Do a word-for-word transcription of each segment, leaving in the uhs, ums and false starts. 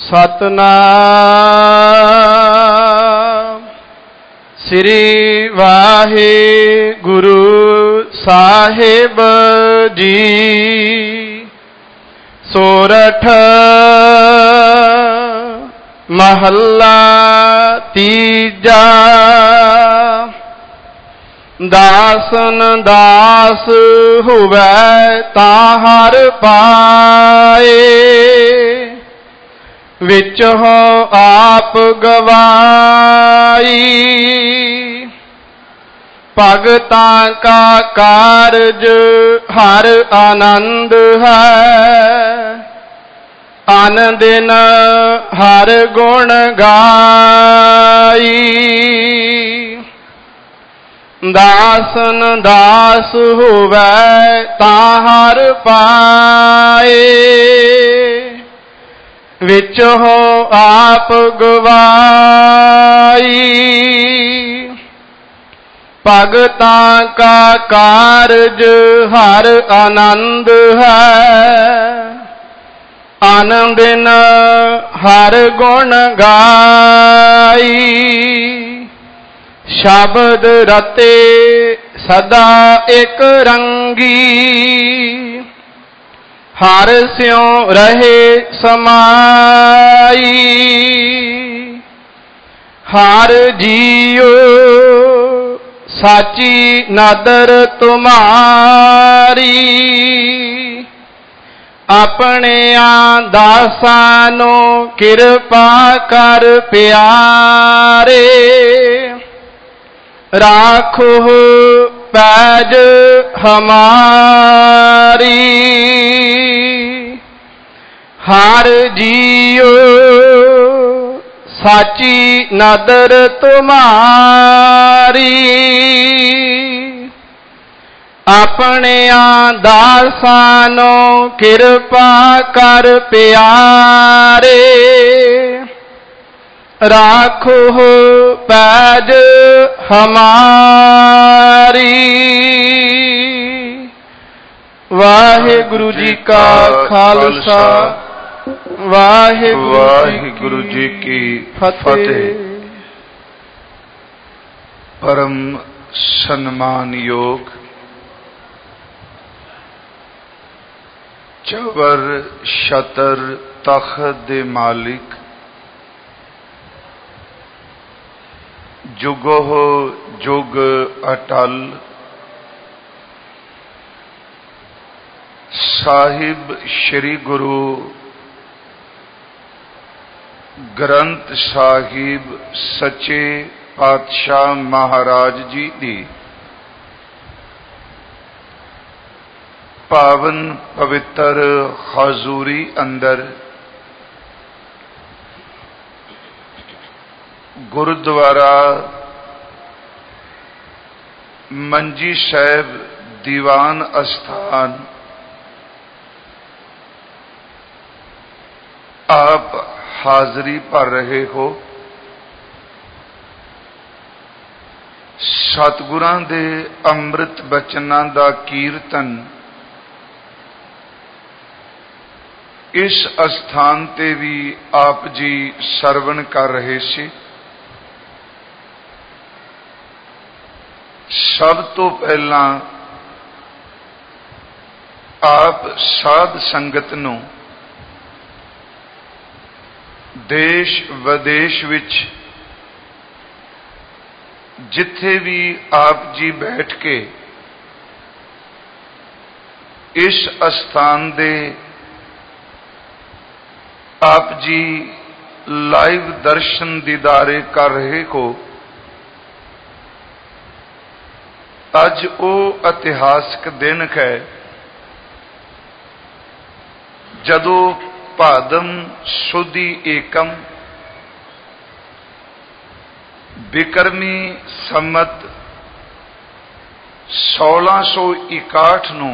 ਸਤਨਾਮ ਸ੍ਰੀ ਵਾਹਿਗੁਰੂ ਸਾਹਿਬ ਜੀ। ਸੋਰਠ ਮਹੱਲਾ ਤੀਜਾ। ਦਾਸਨ ਦਾਸ ਹੋਵੈ ਤਾਂ ਹਰਿ ਪਾਏ, ਵਿਚਹੁ ਆਪ ਗਵਾਈ। ਭਗਤਾਂ ਕਾ ਕਾਰਜ ਹਰ ਆਨੰਦ ਹੈ, ਅਨ ਦਿਨ ਹਰ ਗੁਣ ਗਾਈ। ਦਾਸਨ ਦਾਸ ਹੋਵੈ ਤਾਂ ਹਰਿ ਪਾਏ, ਵਿਚਹੁ ਆਪ ਗਵਾਈ। ਭਗਤਾਂ ਕਾ ਕਾਰਜ ਹਰ ਆਨੰਦ ਹੈ, ਅਨ ਦਿਨ ਹਰ ਗੁਣ ਗਾਈ। ਸ਼ਬਦ ਰਤੇ ਸਦਾ ਇਕ ਰੰਗੀ, ਹਰ ਸਿਉ ਰਹੇ ਸਮਾਈ। ਹਰ ਜੀਉ ਸਾਚੀ ਨਾਦਰ ਤੁਮਾਰੀ, ਆਪਣਿਆਂ ਦਾਸਾਂ ਨੂੰ ਕਿਰਪਾ ਕਰ ਪਿਆਰੇ। ਰਾਖੋ ਪੈਜ ਹਮਾਰੀ। ਹਰ ਜੀਉ ਸਾਚੀ ਨਾਦਰ ਤੁਮਾਰੀ, ਆਪਣਿਆਂ ਦਾਸਾਂ ਨੂੰ ਕਿਰਪਾ ਕਰ ਪਿਆਰੇ। ਰਾਖੋ ਪੈਜ ਹਮਾਰੀ। ਵਾਹਿਗੁਰੂ ਜੀ ਕਾ ਖਾਲਸਾ, ਵਾਹਿਗੁਰੂ ਜੀ ਕੀ ਫਤਿਹ। ਪਰਮ ਸਨਮਾਨਯੋਗ ਚਵਰ ਛਤਰ ਤਖਤ ਦੇ ਮਾਲਿਕ, ਜੁਗੋ ਜੁਗ ਅਟਲ, ਸਾਹਿਬ ਸ੍ਰੀ ਗੁਰੂ ਗ੍ਰੰਥ ਸਾਹਿਬ ਸੱਚੇ ਪਾਤਸ਼ਾਹ ਮਹਾਰਾਜ ਜੀ ਦੀ ਪਾਵਨ ਪਵਿੱਤਰ ਹਜ਼ੂਰੀ ਅੰਦਰ ਗੁਰਦੁਆਰਾ ਮੰਜੀ ਸਾਹਿਬ ਦੀਵਾਨ ਅਸਥਾਨ ਆਪ ਹਾਜ਼ਰੀ ਭਰ ਰਹੇ ਹੋ। ਸਤਿਗੁਰਾਂ ਦੇ ਅੰਮ੍ਰਿਤ ਬਚਨਾਂ ਦਾ ਕੀਰਤਨ ਇਸ ਅਸਥਾਨ ਤੇ ਵੀ ਆਪ ਜੀ ਸਰਵਣ ਕਰ ਰਹੇ ਸੀ। ਸਭ ਤੋਂ ਪਹਿਲਾਂ ਆਪ ਸਾਧ ਸੰਗਤ ਨੂੰ ਦੇਸ਼ ਵਿਦੇਸ਼ ਵਿੱਚ ਜਿੱਥੇ ਵੀ ਆਪ ਜੀ ਬੈਠ ਕੇ ਇਸ ਅਸਥਾਨ ਦੇ ਆਪ ਜੀ ਲਾਈਵ ਦਰਸ਼ਨ ਦੀਦਾਰੇ ਕਰ ਰਹੇ ਹੋ, ਅੱਜ ਉਹ ਇਤਿਹਾਸਕ ਦਿਨ ਹੈ ਜਦੋਂ ਭਾਦਮ ਸੁਦੀ ਏਕਮ ਬਿਕਰਮੀ ਸੰਮਤ ਸੋਲਾਂ ਸੌ ਇਕਾਹਠ ਨੂੰ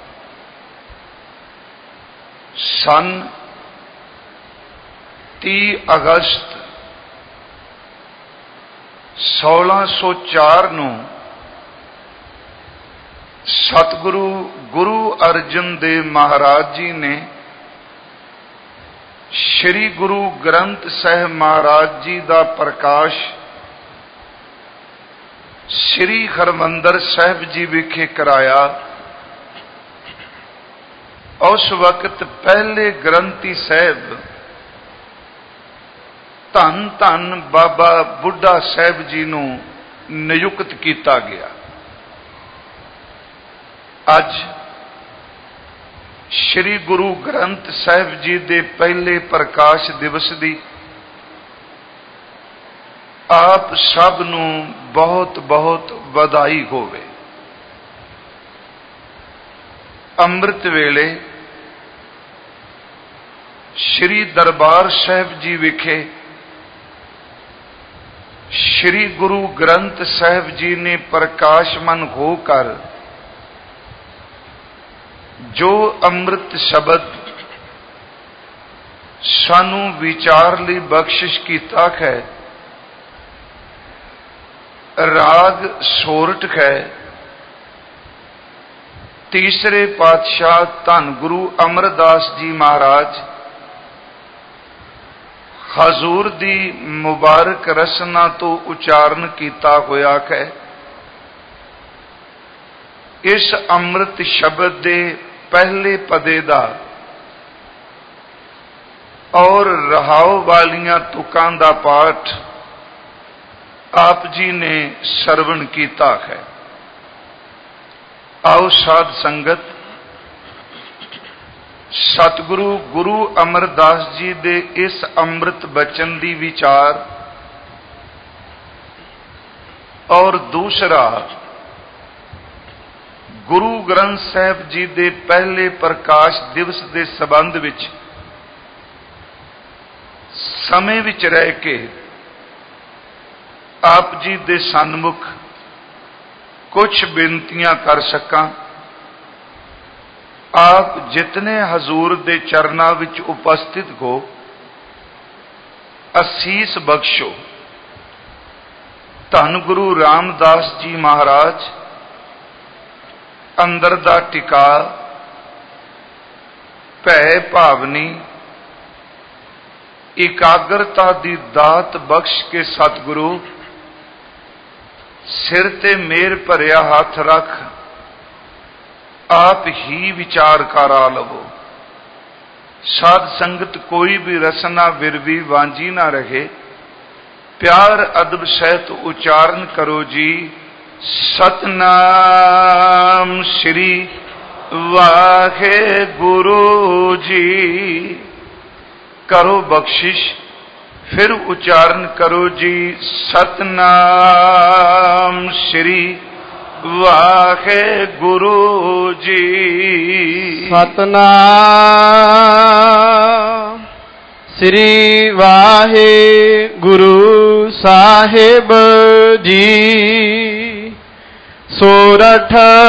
ਸਨ ਤੀਹ ਅਗਸਤ ਸੋਲਾਂ ਸੌ ਚਾਰ ਨੂੰ ਸਤਿਗੁਰੂ ਗੁਰੂ ਅਰਜਨ ਦੇਵ ਮਹਾਰਾਜ ਜੀ ਨੇ श्री गुरु ग्रंथ साहिब महाराज जी का प्रकाश श्री हरमंदर साहिब जी विखे कराया। उस वक्त पहले ग्रंथी साहिब धन धन बाबा बुढ़ा साहिब जी नूं नियुक्त किया गया। अज श्री गुरु ग्रंथ साहिब जी दे पहले प्रकाश दिवस दी आप सब नूं बहुत बहुत बधाई होवे। अमृत वेले श्री दरबार साहिब जी विखे श्री गुरु ग्रंथ साहिब जी ने प्रकाशमान होकर जो अमृत शब्द सानू विचार ली बख्शिश कीता है, राग सोरठ है। तीसरे पातशाह धन गुरु अमरदास जी महाराज हजूर दी मुबारक रसना तो उचारण किया होया है। इस अमृत शब्द दे पहले पदे दा और रहाव वालियां तुकां दा पाठ आप जी ने सरवण किया है। आओ साध संगत सतगुरु गुरु अमरदास जी दे इस अमृत बचन दी विचार और दूसरा गुरु ग्रंथ साहिब जी दे पहले प्रकाश दिवस दे संबंध विच समय विच रह के आप जी दे सन्मुख कुछ बेनतियां कर सकां। आप जितने हजूर दे चरना विच उपस्थित हो असीस बख्शो। धन गुरु रामदास जी महाराज अंदर दा टिका भै भावनी एकाग्रता दी दात बख्श के सतगुरु सिर ते मेर भरिया हाथ रख आप ही विचार करा लवो। साध संगत कोई भी रसना विरवी वांझी ना रहे। प्यार अदब सहित उच्चारण करो जी। सतनाम श्री वाहे गुरु जी। करो बख्शिश फिर उच्चारण करो जी। सतनाम श्री वाहे गुरु जी। सतनाम श्री वाहे गुरु साहिब जी। सोरठ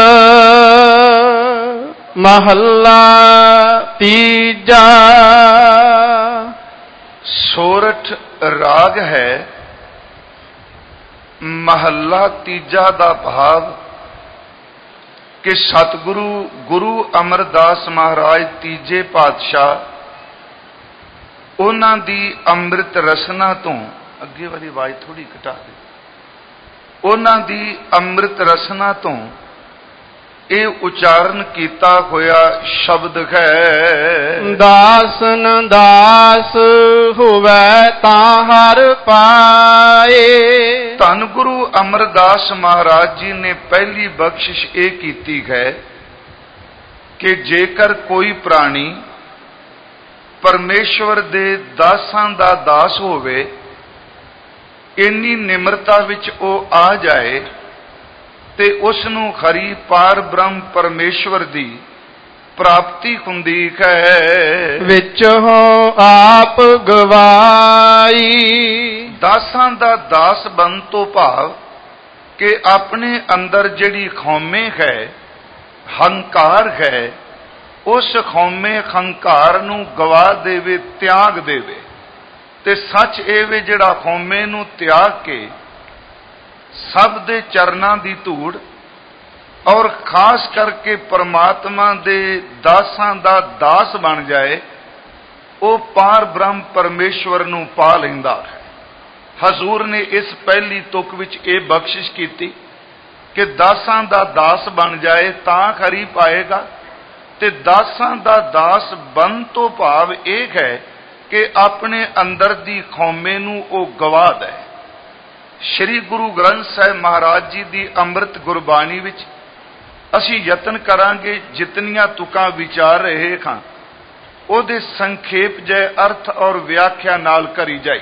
महला तीजा। सोरठ राग है। महला तीजा दा भाव कि सतगुरु गुरु अमरदास महाराज तीजे पातशाह उन्हां दी अमृत रसना तो अगे वाली आवाज थोड़ी घटा दे। उन्हां दी अमृत रसना तो ये उच्चारण किया होया शब्द है। दासन दास होवे तां हर पाए। धन गुरु अमरदास महाराज जी ने पहली बख्शिश ये की है कि जेकर कोई प्राणी परमेश्वर दे दासां दा दास होवे, इन्नी निमरता विच ओ आ जाए ते उसनू खरी पार ब्रह्म परमेश्वर दी प्राप्ति हुंदी है। विच हो आप गवाई। दासां दा दास बन तो भाव कि अपने अंदर जिहड़ी खौमे है, हंकार है, उस खौमे हंकार नू गवा देवे, त्याग देवे। ते सच एवे जिहड़ा खौमे नू त्याग के सब दे चरना दी धूड़ और खास करके परमात्मा दे दासां दा दास बन जाए, ਉਹ ਪਾਰ ਬ੍ਰਹਮ ਪਰਮੇਸ਼ਵਰ ਨੂੰ ਪਾ ਲੈਂਦਾ ਹੈ। ਹਜ਼ੂਰ ਨੇ ਇਸ ਪਹਿਲੀ ਤੁਕ ਵਿੱਚ ਇਹ ਬਖਸ਼ਿਸ਼ ਕੀਤੀ ਕਿ ਦਾਸਾਂ ਦਾ ਦਾਸ ਬਣ ਜਾਏ ਤਾਂ ਖਰੀ ਪਾਏਗਾ, ਤੇ ਦਾਸਾਂ ਦਾ ਦਾਸ ਬਣ ਤੋਂ ਭਾਵ ਇਹ ਹੈ ਕਿ ਆਪਣੇ ਅੰਦਰ ਦੀ ਖੌਮੇ ਨੂੰ ਉਹ ਗਵਾ ਦੇ। ਸ੍ਰੀ ਗੁਰੂ ਗ੍ਰੰਥ ਸਾਹਿਬ ਮਹਾਰਾਜ ਜੀ ਦੀ ਅੰਮ੍ਰਿਤ ਗੁਰਬਾਣੀ ਵਿੱਚ ਅਸੀਂ ਯਤਨ ਕਰਾਂਗੇ ਜਿਤਨੀਆਂ ਤੁਕਾਂ ਵਿਚਾਰ ਰਹੇ ਹਾਂ ਉਹਦੇ ਸੰਖੇਪ ਜੈ ਅਰਥ ਔਰ ਵਿਆਖਿਆ ਨਾਲ ਕਰੀ ਜਾਈ।